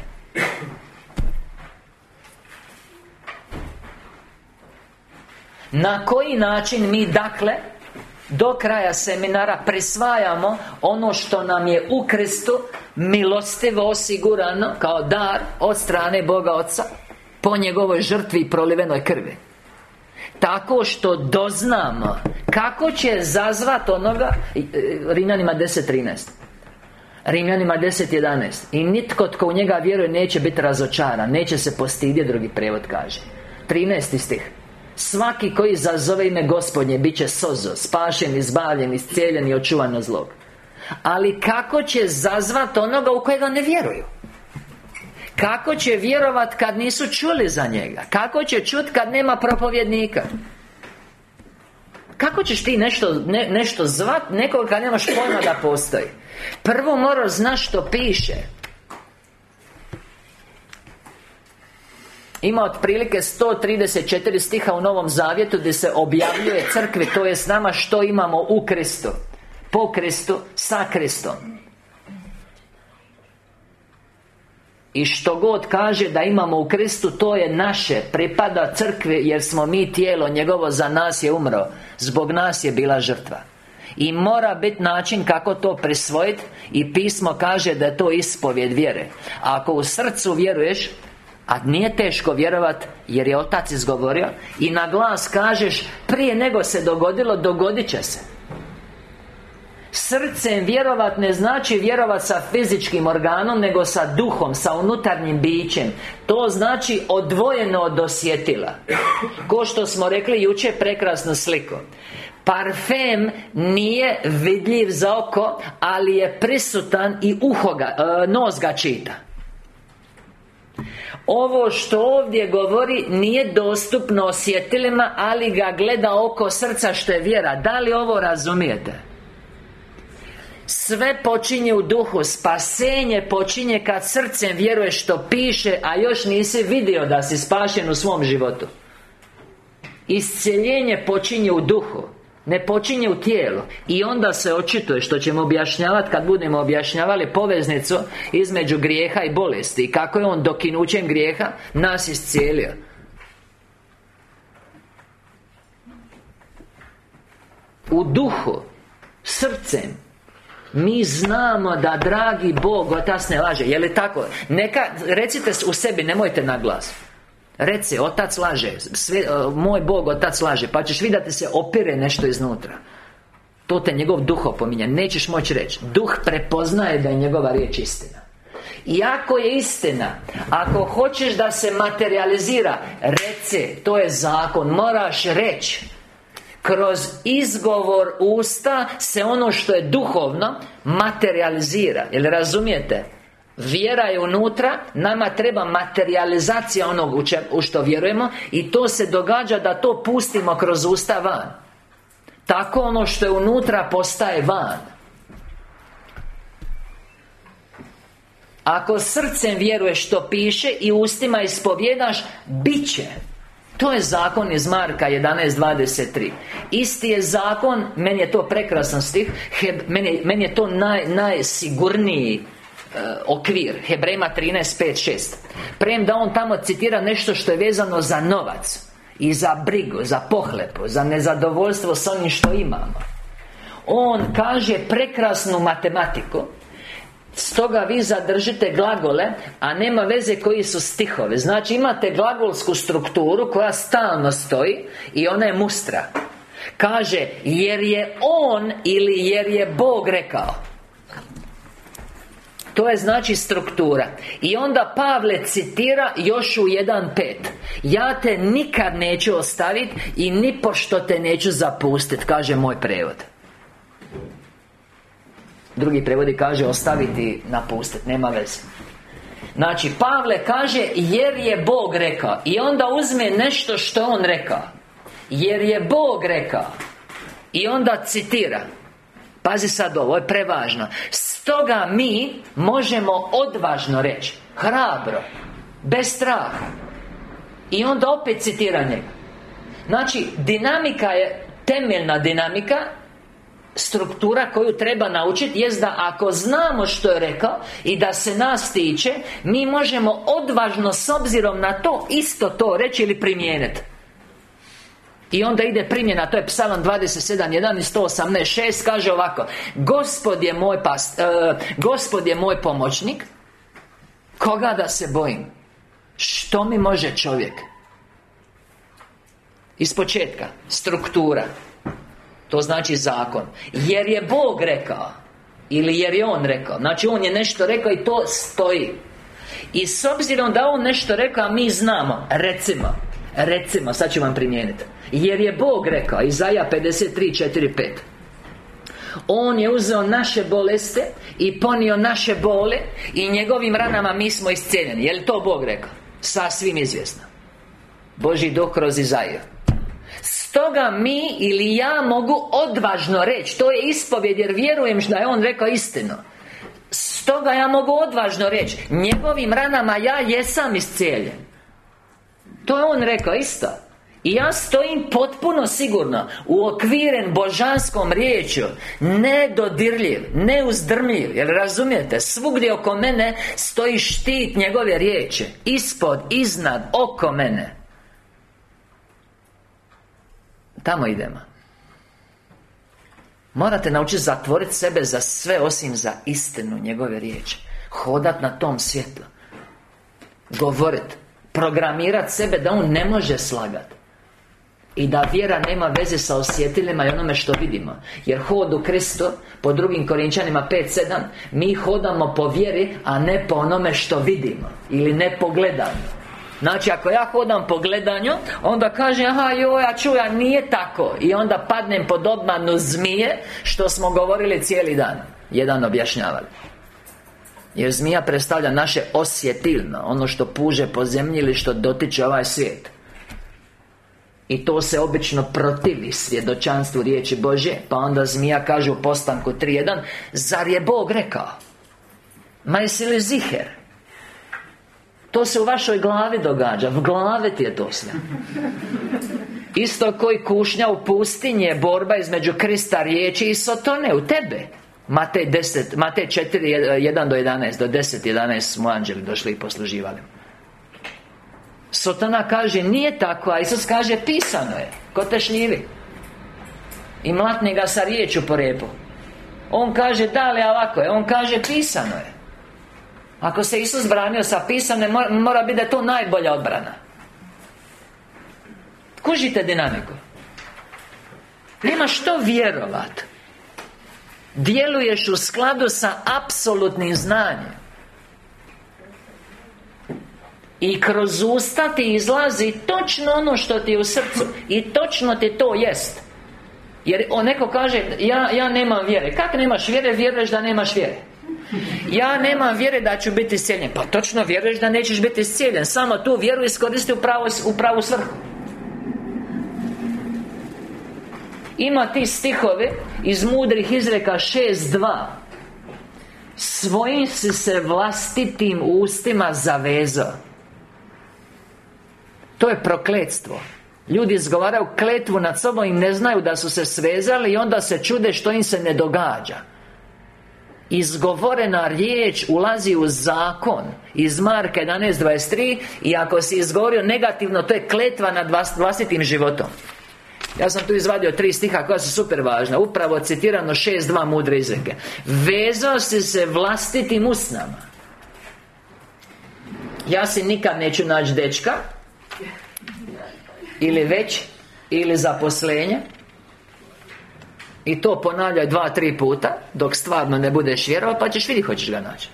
Na koji način mi dakle do kraja seminara prisvajamo ono što nam je u Kristu milostivo osigurano kao dar od strane Boga Oca po njegovoj žrtvi i prolivenoj krvi? Tako što doznamo kako će zazvat onoga. Rimljanima deset trinaest, Rimljanima deset jedanaest. I nitko tko u njega vjeruje neće biti razočaran, neće se postidjeti, drugi prijevod kaže. trinaesti stih. Svaki koji zazove ime Gospodnje bit će sozo, spašen, izbavljen, iscijeljen i očuvan od zlog. Ali kako će zazvat onoga u kojega ne vjeruju? Kako će vjerovat kad nisu čuli za njega? Kako će čut kad nema propovjednika? Kako ćeš ti nešto, ne, nešto zvat nekoga kad nemaš pojma da postoji? Prvo moraš znati što piše. Ima otprilike sto trideset četiri stiha u Novom Zavjetu gdje se objavljuje crkvi, to je s nama što imamo u Kristu, po Kristu, sa Kristom. I što god kaže da imamo u Kristu, to je naše, pripada crkvi, jer smo mi tijelo njegovo, za nas je umro, zbog nas je bila žrtva. I mora biti način kako to prisvojiti. I pismo kaže da je to ispovjed vjere. A ako u srcu vjeruješ, a nije teško vjerovat jer je Otac izgovorio, i na glas kažeš prije nego se dogodilo, dogodit će se. Srcem vjerovat ne znači vjerovat sa fizičkim organom, nego sa duhom, sa unutarnjim bićem. To znači odvojeno od osjetila. Ko što smo rekli jučer, prekrasnu sliku. Parfem nije vidljiv za oko, ali je prisutan i uho ga, e, nos ga čita. Ovo što ovdje govori nije dostupno osjetilima, ali ga gleda oko srca, što je vjera. Da li ovo razumijete? Sve počinje u duhu. Spasenje počinje kad srcem vjeruješ što piše, a još nisi vidio da si spašen u svom životu. Isceljenje počinje u duhu, ne počinje u tijelu. I onda se očituje, što ćemo objašnjavati kad budemo objašnjavali poveznicu između grijeha i bolesti, i kako je on dokinućem grijeha nas iscijelio. U duhu, srcem mi znamo da dragi Bog Otac ne laže. Je li tako? Neka, recite u sebi, nemojte na glas. Reci, Otac laže, sve, moj Bog Otac laže. Pa ćeš vidjeti da se opire nešto iznutra. To te njegov duh opominje. Nećeš moći reći. Duh prepoznaje da je njegova riječ istina. I ako je istina, ako hoćeš da se materializira, reci, to je zakon, moraš reći. Kroz izgovor usta se ono što je duhovno materializira. Jel razumijete? Vjera je unutra, nama treba materializacija onog u, če, u što vjerujemo, i to se događa da to pustimo kroz usta van. Tako ono što je unutra postaje van. Ako srcem vjeruješ što piše i ustima ispovjedaš, bit će. To je zakon iz Marka jedanaest dvadeset tri. Isti je zakon, meni je to prekrasan stih, he, meni, meni je to naj, najsigurniji uh, okvir. Hebrejima trinaest pet šest. Premda on tamo citira nešto što je vezano za novac i za brigu, za pohlepu, za nezadovoljstvo s onim što imamo. On kaže prekrasnu matematiku. Stoga vi zadržite glagole, a nema veze koji su stihovi. Znači imate glagolsku strukturu koja stalno stoji i ona je mustra. Kaže, jer je on ili jer je Bog rekao. To je znači struktura. I onda Pavle citira još u jedan pet. Ja te nikad neću ostaviti i nipošto te neću zapustiti, kaže moj prevod. Drugi prevodi kaže ostaviti, napustiti, nema veze. Znači Pavle kaže jer je Bog rekao. I onda uzme nešto što on rekao. Jer je Bog rekao. I onda citira. Pazi sad ovo, je prevažno. Stoga mi možemo odvažno reći, hrabro, bez straha. I onda opet citira njega. Znači dinamika je, temeljna dinamika, struktura koju treba naučiti jest da ako znamo što je rekao i da se nas tiče, mi možemo odvažno s obzirom na to isto to reći ili primijeniti. I onda ide primjena, to je Psalam dvadeset sedam jedan i sto osamnaest šest, kaže ovako: Gospod je moj past, uh, Gospod je moj pomoćnik, koga da se bojim? Što mi može čovjek? Ispočetka, struktura. To znači zakon. Jer je Bog rekao ili jer je On rekao. Znači On je nešto rekao i to stoji. I s obzirom da On nešto rekao, a mi znamo, recimo Recimo, sad ću vam primijeniti. Jer je Bog rekao, Izaja pedeset tri četiri pet, On je uzeo naše bolesti i ponio naše bole i njegovim ranama mi smo iscijeljeni. Je li to Bog rekao? Sasvim izvjesno. Božji duh kroz Izaju. Stoga mi ili ja mogu odvažno reći, to je ispovjed jer vjerujem da je On rekao istinu. Stoga ja mogu odvažno reći, njegovim ranama ja jesam iscijeljen. To je On rekao isto. I ja stojim potpuno sigurno, uokviren božanskom riječju, nedodirljiv, neuzdrmljiv. Jer razumijete, svugdje oko mene stoji štit njegove riječi, ispod, iznad, oko mene. Tamo idemo. Morate naučiti zatvoriti sebe za sve osim za istinu njegove riječi. Hodat na tom svjetlu, govorit, programirat sebe da on ne može slagati. I da vjera nema veze sa osjetilima i onome što vidimo. Jer hod u Kristu, po drugim Korinčanima pet sedam, mi hodamo po vjeri, a ne po onome što vidimo ili ne po gledanju. Znači ako ja hodam po gledanju, onda kažem, aha joj, ja čuja, nije tako. I onda padnem pod obmanu zmije, što smo govorili cijeli dan. Jedan objašnjavali. Jer zmija predstavlja naše osjetilno, ono što puže po zemlji ili što dotiče ovaj svijet. I to se obično protivi svjedočanstvu riječi Božje. Pa onda zmija kaže u Postanku tri jedan: zar je Bog rekao? Ma jesi li ziher? To se u vašoj glavi događa. V glave ti je to sve. Isto koji kušnja u pustinji je borba između Krista riječi i Sotone u tebe. Matej deset, Matej četiri, jedan do jedanaest, do deset, jedanaest smo anđeli došli i posluživali. Sotona kaže nije tako, a Isus kaže pisano je, ko te šljivi. I mlatne ga sa riječu po repu. On kaže da li ovako je, on kaže pisano je. Ako se Isus branio sa pisane, mora, mora biti da je to najbolja odbrana. Kužite dinamiku. Nema što vjerovat. Djeluješ u skladu sa apsolutnim znanjem. I kroz usta ti izlazi točno ono što ti je u srcu. I točno ti to jest. Jer on neko kaže ja, ja nemam vjere. Kako nemaš vjere? Vjeruješ da nemaš vjere. Ja nemam vjere da ću biti iscijeljen. Pa točno vjeruješ da nećeš biti iscijeljen. Samo tu vjeru iskoristi u pravu, u pravu svrhu. Ima ti stihovi iz mudrih izreka šest dva. Svojim si se vlastitim ustima zavezao. To je prokletstvo. Ljudi izgovaraju kletvu nad sobom i ne znaju da su se svezali i onda se čude što im se ne događa. Izgovorena riječ ulazi u zakon iz Marka jedanaest dvadeset tri i ako si izgovorio negativno, to je kletva nad vlastitim životom. Ja sam tu izvadio tri stiha koja su super važna. Upravo citirano šest dva mudre izreke. Vezao si se vlastitim usnama. Ja si nikad neću naći dečka ili već ili zaposlenje. I to ponavljaj dva, tri puta dok stvarno ne budeš vjerovao, pa ćeš vidjeti hoćeš ga naći.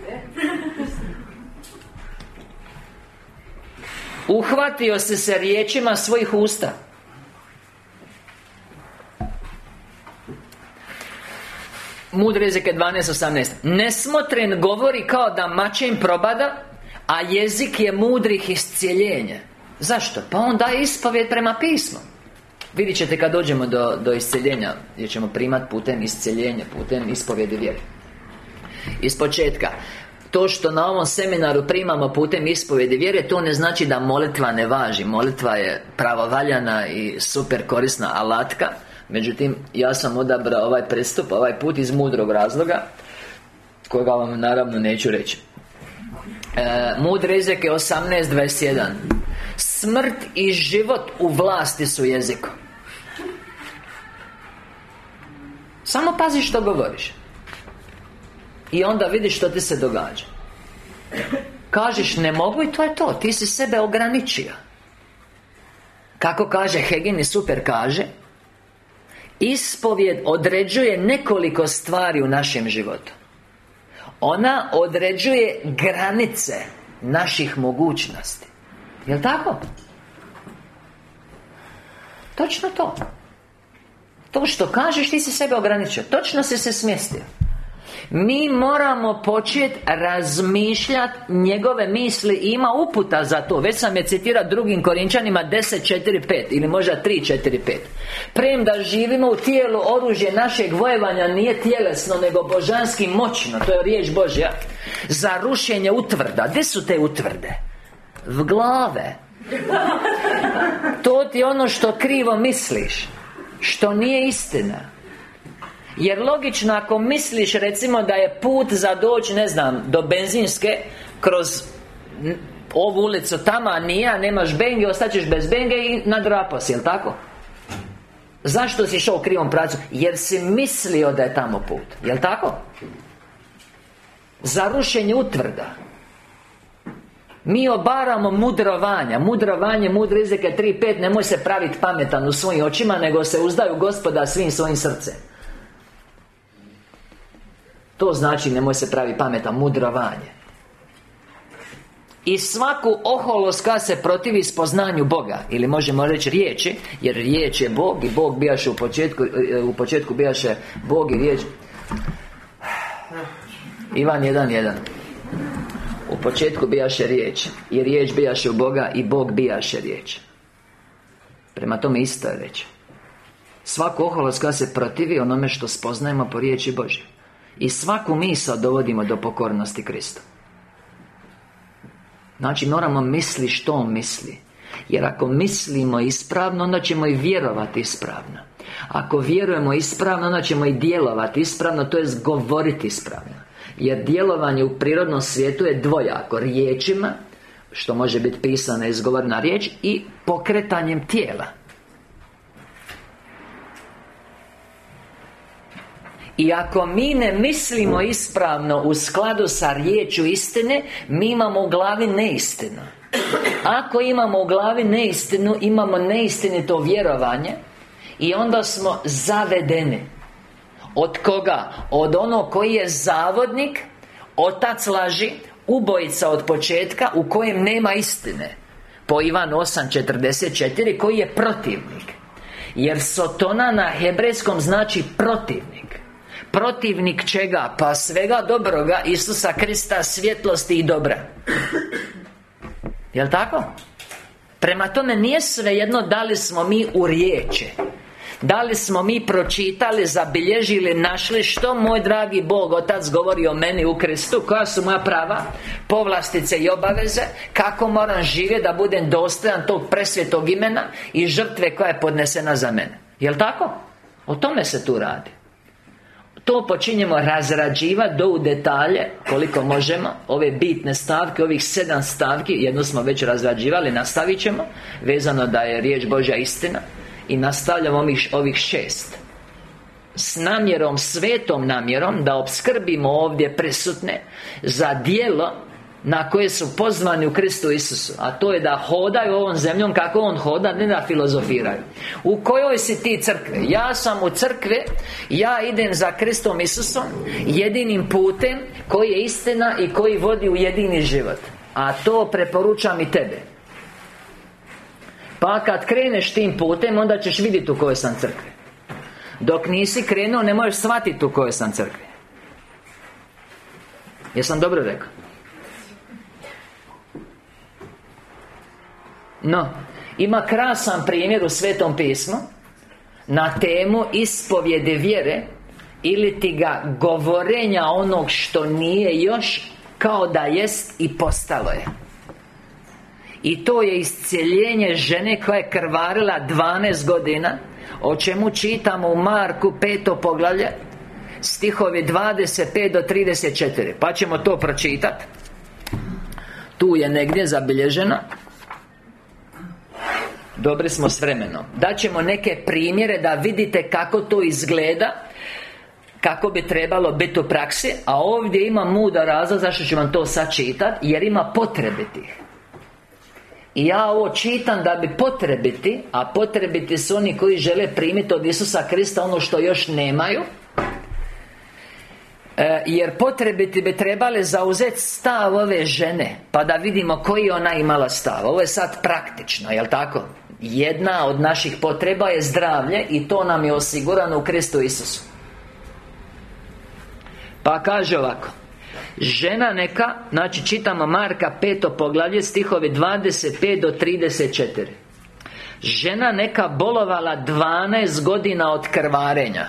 Uhvatio si se riječima svojih usta. Mudre izreke dvanaest osamnaest. Nesmotren govori kao da mačem probada, a jezik je mudrih iscijeljenja. Zašto? Pa on daje ispovjed prema pismu. Vidjet ćete kad dođemo do, do iscijeljenja, jer ćemo primati putem iscijeljenja, putem ispovjedi vjere. Iz početka, to što na ovom seminaru primamo putem ispovjedi vjere, to ne znači da molitva ne važi. Molitva je pravovaljana i super korisna alatka. Međutim, ja sam odabrao ovaj pristup, ovaj put iz mudrog razloga, kojega vam naravno neću reći. e, Mudre izreke osamnaest dvadeset jedan. Smrt i život u vlasti su jezikom. Samo pazi što govoriš i onda vidiš što ti se događa. Kažeš ne mogu i to je to. Ti si sebe ograničio. Kako kaže Hegin i super kaže, ispovjed određuje nekoliko stvari u našem životu. Ona određuje granice naših mogućnosti. Jel' tako? Točno to. To što kažeš ti si sebe ograničio. Točno si se smjestio. Mi moramo početi razmišljati njegove misli i ima uputa za to. Već sam je citirao drugim Korinčanima deset četiri pet ili možda tri četiri pet. Premda živimo u tijelu, oružje našeg vojevanja nije tjelesno nego božanski moćno. To je riječ Božja. Za rušenje utvrda. Gdje su te utvrde? V glave. To ti je ono što krivo misliš, što nije istina. Jer logično ako misliš recimo da je put za doći, ne znam, do benzinske kroz ovu ulicu tamo, a nije, a nemaš benge, ostaćeš bez benge i nadrapao si, jel' tako? Zašto si išao u krivom pravcu? Jer si mislio da je tamo put, jel' tako? Za rušenje utvrda. Mi obaramo mudrovanja. Mudrovanje, mudre izreke tri pet. Nemoj se praviti pametan u svojim očima, nego se uzdaju Gospoda svim svojim srcem. To znači nemoj se pravi pametan, mudrovanje. I svaku oholost koja se protivi spoznanju Boga, ili možemo reći riječi, jer riječ je Bog i Bog bijaše u početku, u početku bijaše Bog i riječ. Ivan jedan jedan. U početku bijaše riječ, i riječ bijaše u Boga, i Bog bijaše riječ. Prema tome isto je već. Svaku oholost koja se protivi onome što spoznajemo po riječi Božje. I svaku misao dovodimo do pokornosti Kristu. Znači moramo misliti što on misli. Jer ako mislimo ispravno, onda ćemo i vjerovati ispravno. Ako vjerujemo ispravno, onda ćemo i djelovati ispravno, to jest govoriti ispravno. Jer djelovanje u prirodnom svijetu je dvojako: riječima, što može biti pisana i izgovorena riječ, i pokretanjem tijela. I ako mi ne mislimo ispravno u skladu sa riječju istine, mi imamo u glavi neistinu. Ako imamo u glavi neistinu, imamo neistinito vjerovanje, i onda smo zavedeni. Od koga? Od onog koji je zavodnik, otac laži, ubojica od početka, u kojem nema istine. Po Ivan osam četrdeset četiri, koji je protivnik. Jer sotona na hebrejskom znači protivnik. Protivnik čega? Pa svega dobroga, Isusa Krista, svjetlosti i dobra. Jel' tako? Prema tome nije svejedno da li smo mi u riječi, da li smo mi pročitali, zabilježili, našli što moj dragi Bog Otac govori o meni u Kristu, koja su moja prava, povlastice i obaveze, kako moram živjeti da budem dostojan tog presvetog imena i žrtve koja je podnesena za mene. Jel' tako? O tome se tu radi. To počinjemo razrađivati do u detalje koliko možemo. Ove bitne stavke, ovih sedam stavki, jednu smo već razrađivali, nastavit ćemo, vezano da je riječ Božja istina. I nastavljamo ovih, ovih šest, s namjerom, svetom namjerom, da opskrbimo ovdje prisutne za djelo na koje su pozvani u Kristu Isusu. A to je da hodaju ovom zemljom kako on hoda, ne da filozofiraju. U kojoj si ti crkve? Ja sam u crkvi, ja idem za Kristom Isusom, jedinim putem koji je istina i koji vodi u jedini život. A to preporučam i tebe. Pa kad kreneš tim putem, onda ćeš vidjeti u kojoj sam crkvi. Dok nisi krenuo, ne možeš shvatiti u kojoj sam crkvi. Jesam dobro rekao? No, ima krasan primjer u Svetom pismu na temu ispovjede vjere, ili ti ga govorenja onog što nije još kao da jest i postalo je. I to je iscjeljenje žene koja je krvarila dvanaest godina, o čemu čitamo u Marku peto poglavlje, stihovi dvadeset pet do trideset četiri. Pa ćemo to pročitati. Tu je negdje zabilježeno. Dobri smo s vremenom. Daćemo neke primjere da vidite kako to izgleda, kako bi trebalo biti u praksi. A ovdje ima mudar razlog zašto ću vam to sad čitati, jer ima potrebitih. I ja ovo čitam da bi potrebiti, a potrebiti su oni koji žele primiti od Isusa Krista ono što još nemaju, e, jer potrebiti bi trebali zauzeti stav ove žene, pa da vidimo koji ona imala stav. Ovo je sad praktično, jel' tako? Jedna od naših potreba je zdravlje, i to nam je osigurano u Kristu Isusu. Pa kaže ovako: žena neka, znači čitamo Marka peto poglavlje, stihovi dvadeset pet do trideset četiri. Žena neka bolovala dvanaest godina od krvarenja.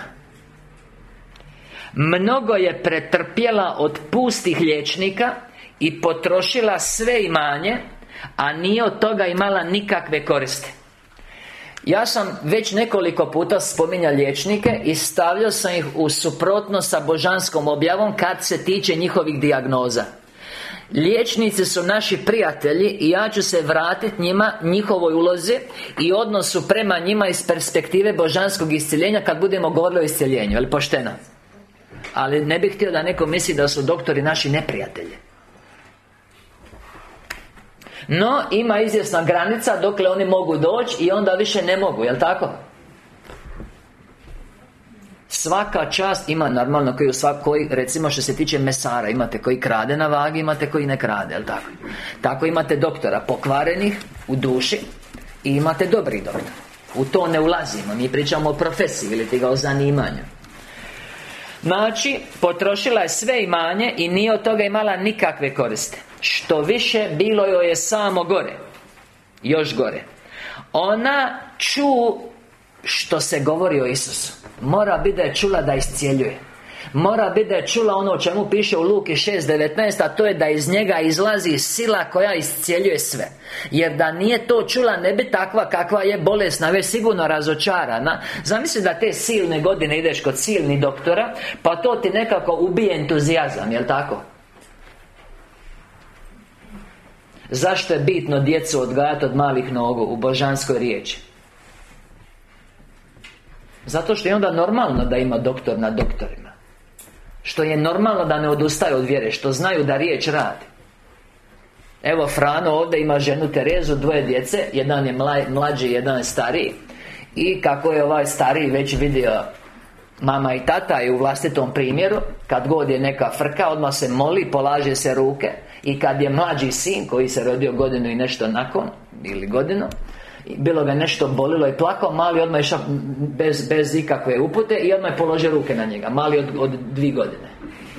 Mnogo je pretrpjela od pustih liječnika i potrošila sve imanje, a nije od toga imala nikakve koristi. Ja sam već nekoliko puta spominjao liječnike i stavljao sam ih u suprotnost sa božanskom objavom kad se tiče njihovih dijagnoza. Liječnici su naši prijatelji i ja ću se vratiti njima, njihovoj ulozi i odnosu prema njima iz perspektive božanskog iscjeljenja kad budemo govorili o iscjeljenju, ali pošteno. Ali ne bih htio da neko misli da su doktori naši neprijatelji. No, ima izvjesna granica dokle oni mogu doći i onda više ne mogu, jel' tako? Svaka čast ima, normalno, koji u svakoj, recimo što se tiče mesara, imate koji krade na vagi, imate koji ne krade, jel' tako? Tako imate doktora pokvarenih u duši i imate dobrih doktora. U to ne ulazimo, mi pričamo o profesiji ili ti ga o zanimanju. Znači, potrošila je sve imanje i nije od toga imala nikakve koriste. Što više, bilo joj je samo gore. Još gore. Ona ču što se govori o Isusu. Mora biti da je čula da iscijeljuje. Mora biti da je čula ono o čemu piše u Luki šest devetnaest, a to je da iz njega izlazi sila koja iscijeljuje sve. Jer da nije to čula, ne bi takva kakva je bolesna, već sigurno razočarana. Zamisli da te silne godine ideš kod silnih doktora, pa to ti nekako ubije entuzijazam, jel' tako? Zašto je bitno djecu odgajati od malih nogu u božanskoj riječi? Zato što je onda normalno da ima doktor na doktorima. Što je normalno da ne odustaje od vjere. Što znaju da riječ radi. Evo Frano ovdje ima ženu Terezu, dvoje djece. Jedan je mlađi, jedan je stariji. I kako je ovaj stariji već vidio mama i tata i u vlastitom primjeru, kad god je neka frka, odmah se moli, polaže se ruke. I kad je mlađi sin koji se rodio godinu i nešto nakon, ili godinu, bilo ga nešto bolilo i plakao, mali odmah išao bez, bez ikakve upute i odmah je položio ruke na njega, mali od, od dvije godine.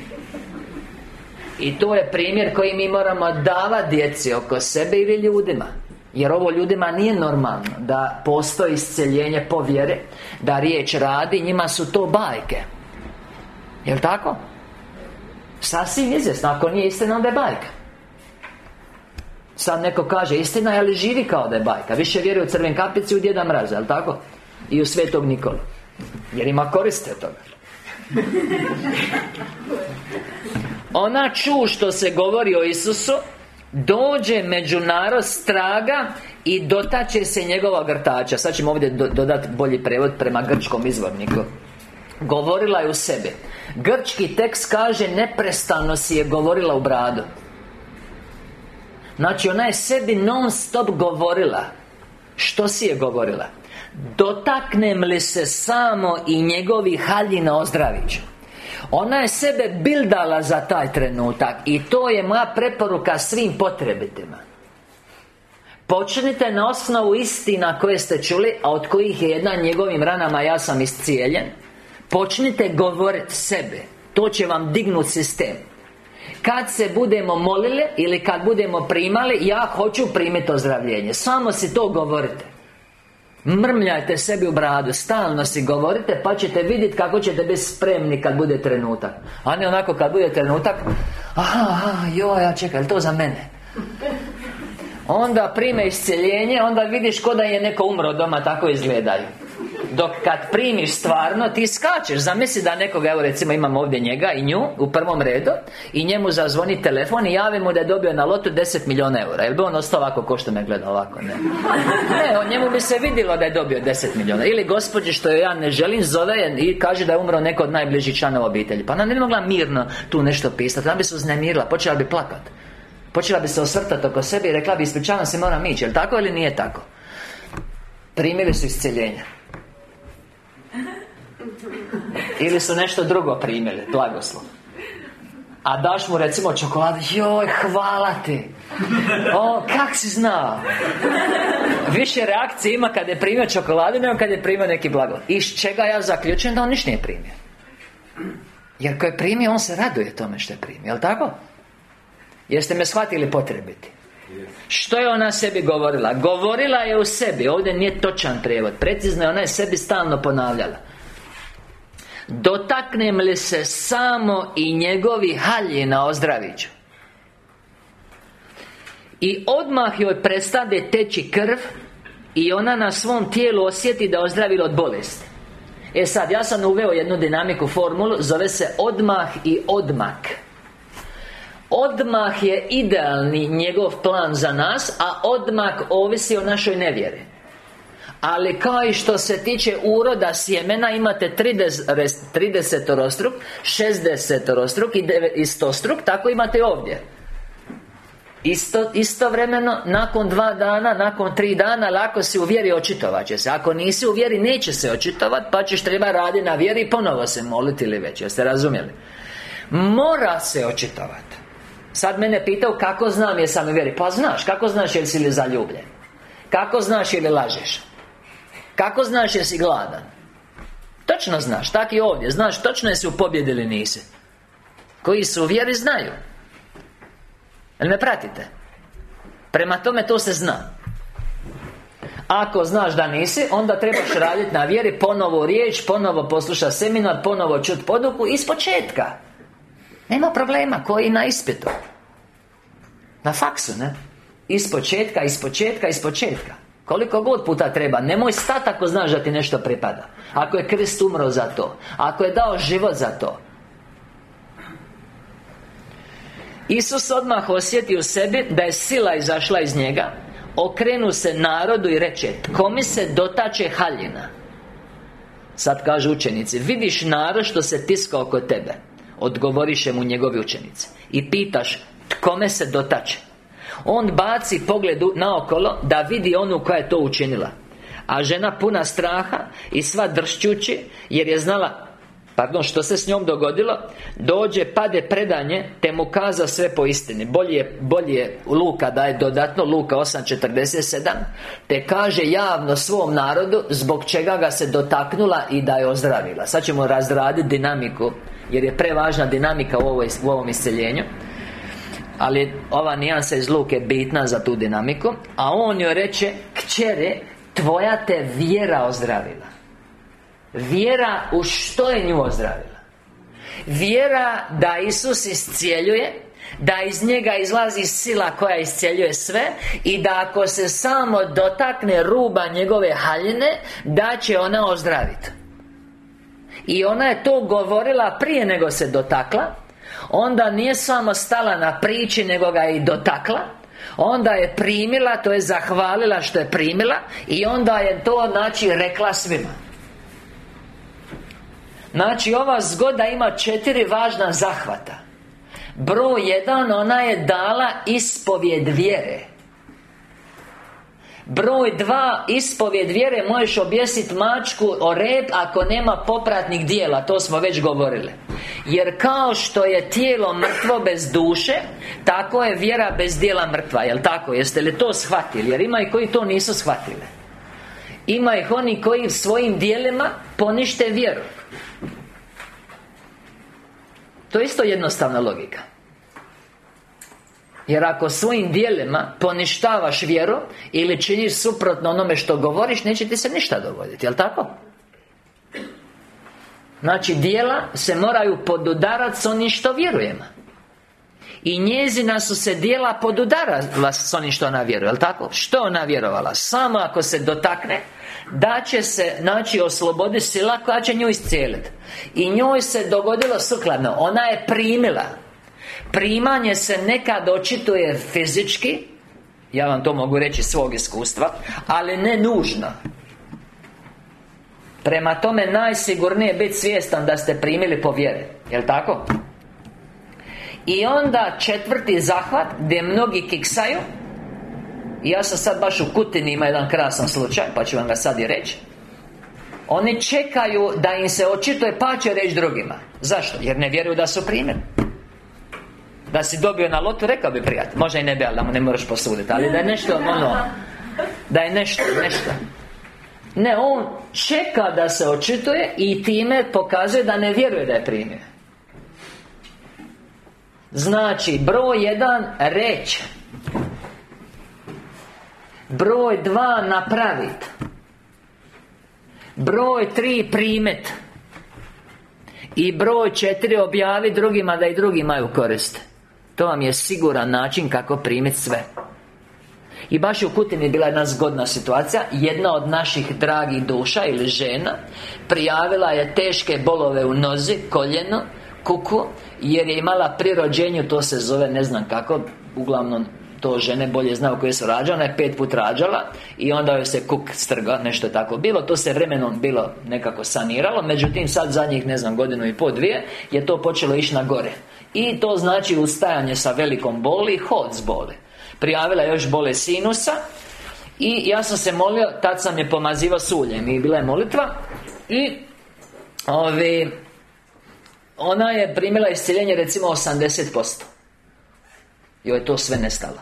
I to je primjer koji mi moramo davati djeci oko sebe ili ljudima. Jer ovo ljudima nije normalno da postoji isceljenje po vjere, da riječ radi, njima su to bajke. Jel' tako? Sasvim izvjesno, ako nije istina, onda je bajka. Sad neko kaže istina, ali živi kao da je bajka. Više vjeruje u Crven kapici, u Djeda Mraza, jel' tako? I u Svetog Nikolu. Jer ima koriste od toga. Ona ču što se govori o Isusu, dođe među narod straga i dotače se njegova grtača. Sad ćemo ovdje do, dodati bolji prevod prema grčkom izvorniku. Govorila je u sebi. Grčki tekst kaže neprestano si je govorila u bradu. Znači ona je sebi non stop govorila. Što si je govorila? Dotaknem li se samo i njegovih haljina ozdravit ću. Ona je sebe bildala za taj trenutak. I to je moja preporuka svim potrebitima. Počnite na osnovu istina koje ste čuli, a od kojih je jedna njegovim ranama ja sam iscijeljen. Počnite govoriti sebe. To će vam dignuti sistem. Kad se budemo molili ili kad budemo primali, ja hoću primiti ozdravljenje. Samo si to govorite. Mrmljajte sebi u bradu, stalno si govorite, pa ćete vidjeti kako ćete biti spremni kad bude trenutak. A ne onako kad bude trenutak, aha, aha, joj, ja čekaj, to za mene. Onda prime isceljenje, onda vidiš ko da je neko umro doma, tako izgledaju. Dok kad primiš stvarno, ti skačeš. Zamisli da nekoga, evo recimo imamo ovdje njega i nju u prvom redu, i njemu zazvoni telefon i javi mu da je dobio na lotu deset milijuna eura. Jel bi on ostao ovako ko što me gleda ovako? Ne, ne, o njemu bi se vidjelo da je dobio deset milijuna. Ili gospođi što joj ja ne želim zove i kaže da je umro neko od najbližih članova obitelji. Pa ona ne bi mogla mirno tu nešto pisati. Ona bi se uznemirila, počela bi plakat, počela bi se osvrtati oko sebe i rekla bi ispričavam se, moram ići. Jel tako ili nije tako? Primili su isceljenja. Ili su nešto drugo primili, blagoslov. A daš mu recimo čokoladu, joj, hvala ti. O, kak si znao? Više reakcije ima kad je primio čokoladu nego kad je primio neki blagoslov. Iz čega ja zaključujem da on ništa nije primio. Jer ko je primio, on se raduje tome što je primio, jel' tako? Jeste me shvatili potrebiti? Što je ona sebi govorila? Govorila je u sebi. Ovdje nije točan prijevod. Precizno je, ona je sebi stalno ponavljala. Dotaknem li se samo i njegovi haljina ozdravit ću. I odmah joj prestade teći krv i ona na svom tijelu osjeti da je ozdravila od bolesti. E sad, ja sam uveo jednu dinamiku, formulu, zove se odmah i odmak. Odmah je idealni njegov plan za nas, a odmak ovisi o našoj nevjeri. Ali kao i što se tiče uroda sjemena, imate tridesetorostruk, šezdesetorostruk i stostruk, tako imate ovdje. Isto, istovremeno, nakon dva dana, nakon tri dana, lako si u vjeri, očitovat će se. Ako nisi u vjeri, neće se očitovat, pa ćeš treba raditi na vjeri i ponovo se moliti ili već. Jeste razumjeli? Mora se očitovati. Sad mene pitao kako znam jesam u vjeri. Pa znaš, kako znaš jesi li zaljubljen? Kako znaš ili lažeš? Kako znaš jesi gladan? Točno znaš, tak i ovdje. Znaš točno jesi u pobjedi ili nisi. Koji su u vjeri znaju. Jel me pratite? Prema tome to se zna. Ako znaš da nisi, onda trebaš raditi na vjeri, ponovo riječ, ponovo poslušati seminar, ponovo čut poduku iz početka. Nema problema, koji na ispitu. Na faksu, ne? Iz početka, iz početka, iz početka. Koliko god puta treba. Nemoj stati ako znaš da ti nešto pripada. Ako je Krist umro za to, ako je dao život za to. Isus odmah osjeti u sebi da je sila izašla iz njega. Okrenu se narodu i reče: tko mi se dotače haljina? Sad kažu učenici: vidiš narod što se tiska oko tebe. Odgovoriše mu njegovi učenici i pitaš: tko me se dotače? On baci pogled naokolo da vidi onu koja je to učinila. A žena puna straha i sva dršćući, jer je znala, pardon, što se s njom dogodilo, dođe, pade predanje, te mu kaza sve po istini. Bolje, bolje Luka daje dodatno, Luka osam četrdeset sedam, te kaže javno svom narodu zbog čega ga se dotaknula i da je ozdravila. Sad ćemo razraditi dinamiku, jer je prevažna dinamika u, ovoj, u ovom isceljenju. Ali ova nijansa iz Luke bitna za tu dinamiku. A on joj reče: kćere, tvoja te vjera ozdravila. Vjera u što je nju ozdravila? Vjera da Isus iscijeljuje, da iz njega izlazi sila koja iscijeljuje sve, i da ako se samo dotakne ruba njegove haljine, da će ona ozdraviti. I ona je to govorila prije nego se dotakla. Onda nije samo stala na priči, nego ga je i dotakla. Onda je primila, to je zahvalila što je primila. I onda je to, znači, rekla svima. Znači, ova zgoda ima četiri važna zahvata. Broj jedan, ona je dala ispovjed vjere. Broj dva, ispovjed vjere možeš objesiti mačku o rep ako nema popratnih dijela. To smo već govorili. Jer kao što je tijelo mrtvo bez duše, tako je vjera bez dijela mrtva. Jel tako? Jeste li to shvatili? Jer ima i koji to nisu shvatili. Ima ih oni koji svojim dijelima ponište vjeru. To je isto jednostavna logika. Jer ako svojim dijelima poništavaš vjeru ili činiš suprotno onome što govoriš, neće ti se ništa dogoditi, jel' tako? Znači, dijela se moraju podudarati s onim što vjerujemo. I njezina su se dijela podudarala s onim što ona vjeruje, jel' tako? Što ona vjerovala? Samo ako se dotakne, da će se, znači, osloboditi sila koja će nju iscijeliti. I njoj se dogodilo sukladno. Ona je primila. Primanje se nekad očituje fizički, ja vam to mogu reći iz svog iskustva, ali ne nužno. Prema tome, najsigurnije biti svjestan da ste primili po vjeri. Jel' tako? I onda četvrti zahvat, gdje mnogi kiksaju. I ja sam sad baš u Kutini, ima jedan krasan slučaj, pa ću vam ga sad i reći. Oni čekaju da im se očituje, pa će reći drugima. Zašto? Jer ne vjeruju da su primili. Da si dobio na lotu, rekao bi prijatelj. Možda i ne bi, ali da mu ne moraš posuditi. Ali da je nešto, ono, da je nešto, nešto. Ne, on čeka da se očituje i time pokazuje da ne vjeruje da je primio. Znači, broj jedan, reći. Broj dva, napraviti. Broj tri, primet. I broj četiri, objavi drugima da i drugi imaju korist. To vam je siguran način kako primiti sve. I baš u Kutini je bila jedna zgodna situacija. Jedna od naših dragih duša ili žena prijavila je teške bolove u nozi, koljeno, kuku, jer je imala pri rođenju, to se zove ne znam kako, uglavnom to žene bolje znaju koje su rađale. Ona je pet put rađala i onda joj se kuk strga, nešto je tako bilo. To se vremenom bilo nekako saniralo. Međutim, sad zadnjih, ne znam, godinu i pol, dvije je to počelo ići na gore. I to znači ustajanje sa velikom boli, hod s boli. Prijavila još bole sinusa. I ja sam se molio, tad sam je pomazivao s uljem i bila je molitva. I ovi, ona je primila iscjeljenje recimo osamdeset posto. Joj je to sve nestalo.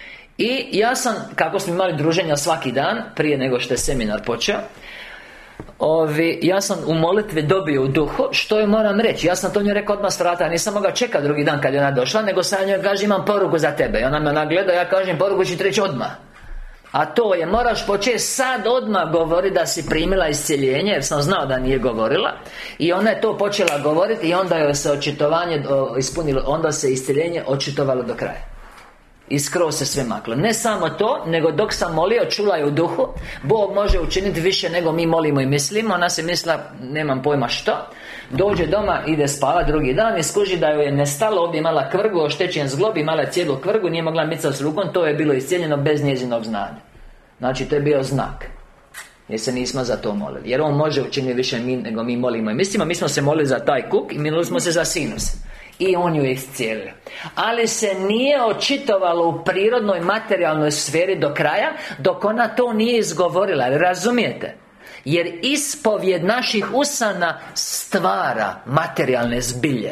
I ja sam, kako smo imali druženja svaki dan prije nego što je seminar počeo, Ovi, ja sam u molitvi dobio u duhu što joj moram reći. Ja sam to njoj rekao odmah s vrata. Nisam mogao čekati drugi dan kad je ona došla, nego sam njoj kaže imam poruku za tebe. I ona me nagleda, ja kažem poruku ću ti reći odmah. A to je, moraš početi sad odmah govori da si primila iscjeljenje, jer sam znao da nije govorila. I ona je to počela govoriti i onda joj se očitovanje ispunilo. Onda se iscjeljenje očitovalo do kraja. I skroz se sve maklo. Ne samo to, nego dok sam molio, čula je u duhu. Bog može učiniti više nego mi molimo i mislimo. Ona se mislila, nemam pojma što. Dođe doma, ide spava drugi dan i skuži da joj je nestalo. Ovdje imala kvrgu, oštećen zglob, imala je cijelu kvrgu, nije mogla micati s rukom. To je bilo iscijeljeno bez njezinog znanja. Znači to je bio znak, jer se nismo za to molili. Jer on može učiniti više mi, nego mi molimo i mislimo. Mi smo se molili za taj kuk i molili smo se za sinus. I on ju je iscijelio. Ali se nije očitovalo u prirodnoj materijalnoj sferi do kraja, dok ona to nije izgovorila. Razumijete? Jer ispovjed naših usana stvara materijalne zbilje.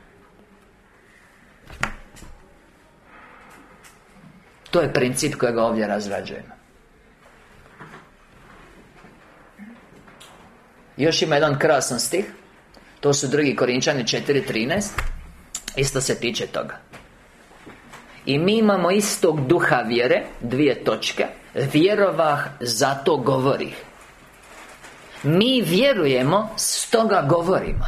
To je princip kojega ovdje razrađujemo. Još ima jedan krasan stih. To su drugi Korinčani četiri trinaest. Isto se tiče toga. I mi imamo istog duha vjere, dvije točke. Vjerovah, zato govorih. Mi vjerujemo, stoga govorimo.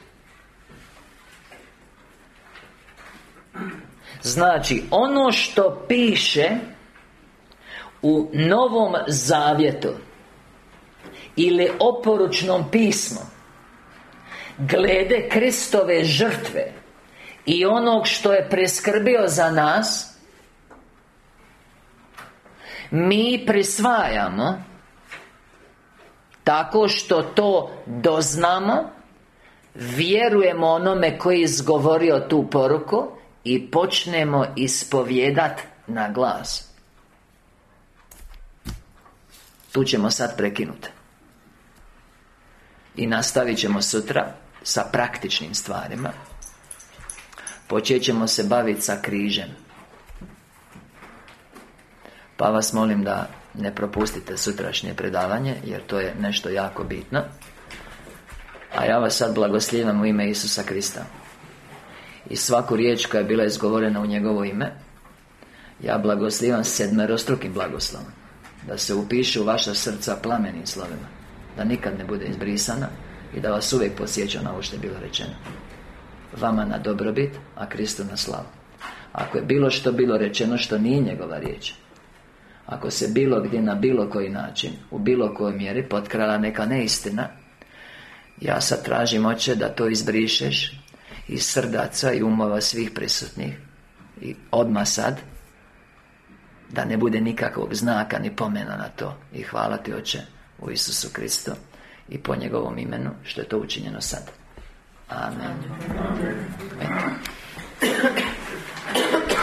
Znači, ono što piše u Novom Zavjetu ili oporučnom pismu glede Kristove žrtve i onog što je preskrbio za nas, mi prisvajamo tako što to doznamo, vjerujemo onome koji je izgovorio tu poruku i počnemo ispovjedat na glas. Tu ćemo sad prekinuti i nastavit ćemo sutra sa praktičnim stvarima. Počet ćemo se baviti sa križem. Pa vas molim da ne propustite sutrašnje predavanje, jer to je nešto jako bitno. A ja vas sad blagoslijevam u ime Isusa Krista. I svaku riječ koja je bila izgovorena u njegovo ime, ja blagoslijevam sedmerostrukim blagoslovom, da se upiše u vaša srca plamenim slovima, da nikad ne bude izbrisana i da vas uvijek podsjeća na ovo što je bilo rečeno. Vama na dobrobit, a Kristu na slavu. Ako je bilo što bilo rečeno što nije njegova riječ, ako se bilo gdje na bilo koji način, u bilo kojoj mjeri potkrala neka neistina, ja sad tražim, Oče, da to izbrišeš iz srdaca i umova svih prisutnih. I odmah sad, da ne bude nikakvog znaka ni pomena na to. I hvala ti, Oče, u Isusu Kristu i po njegovom imenu što je to učinjeno sad. Amen. Amen.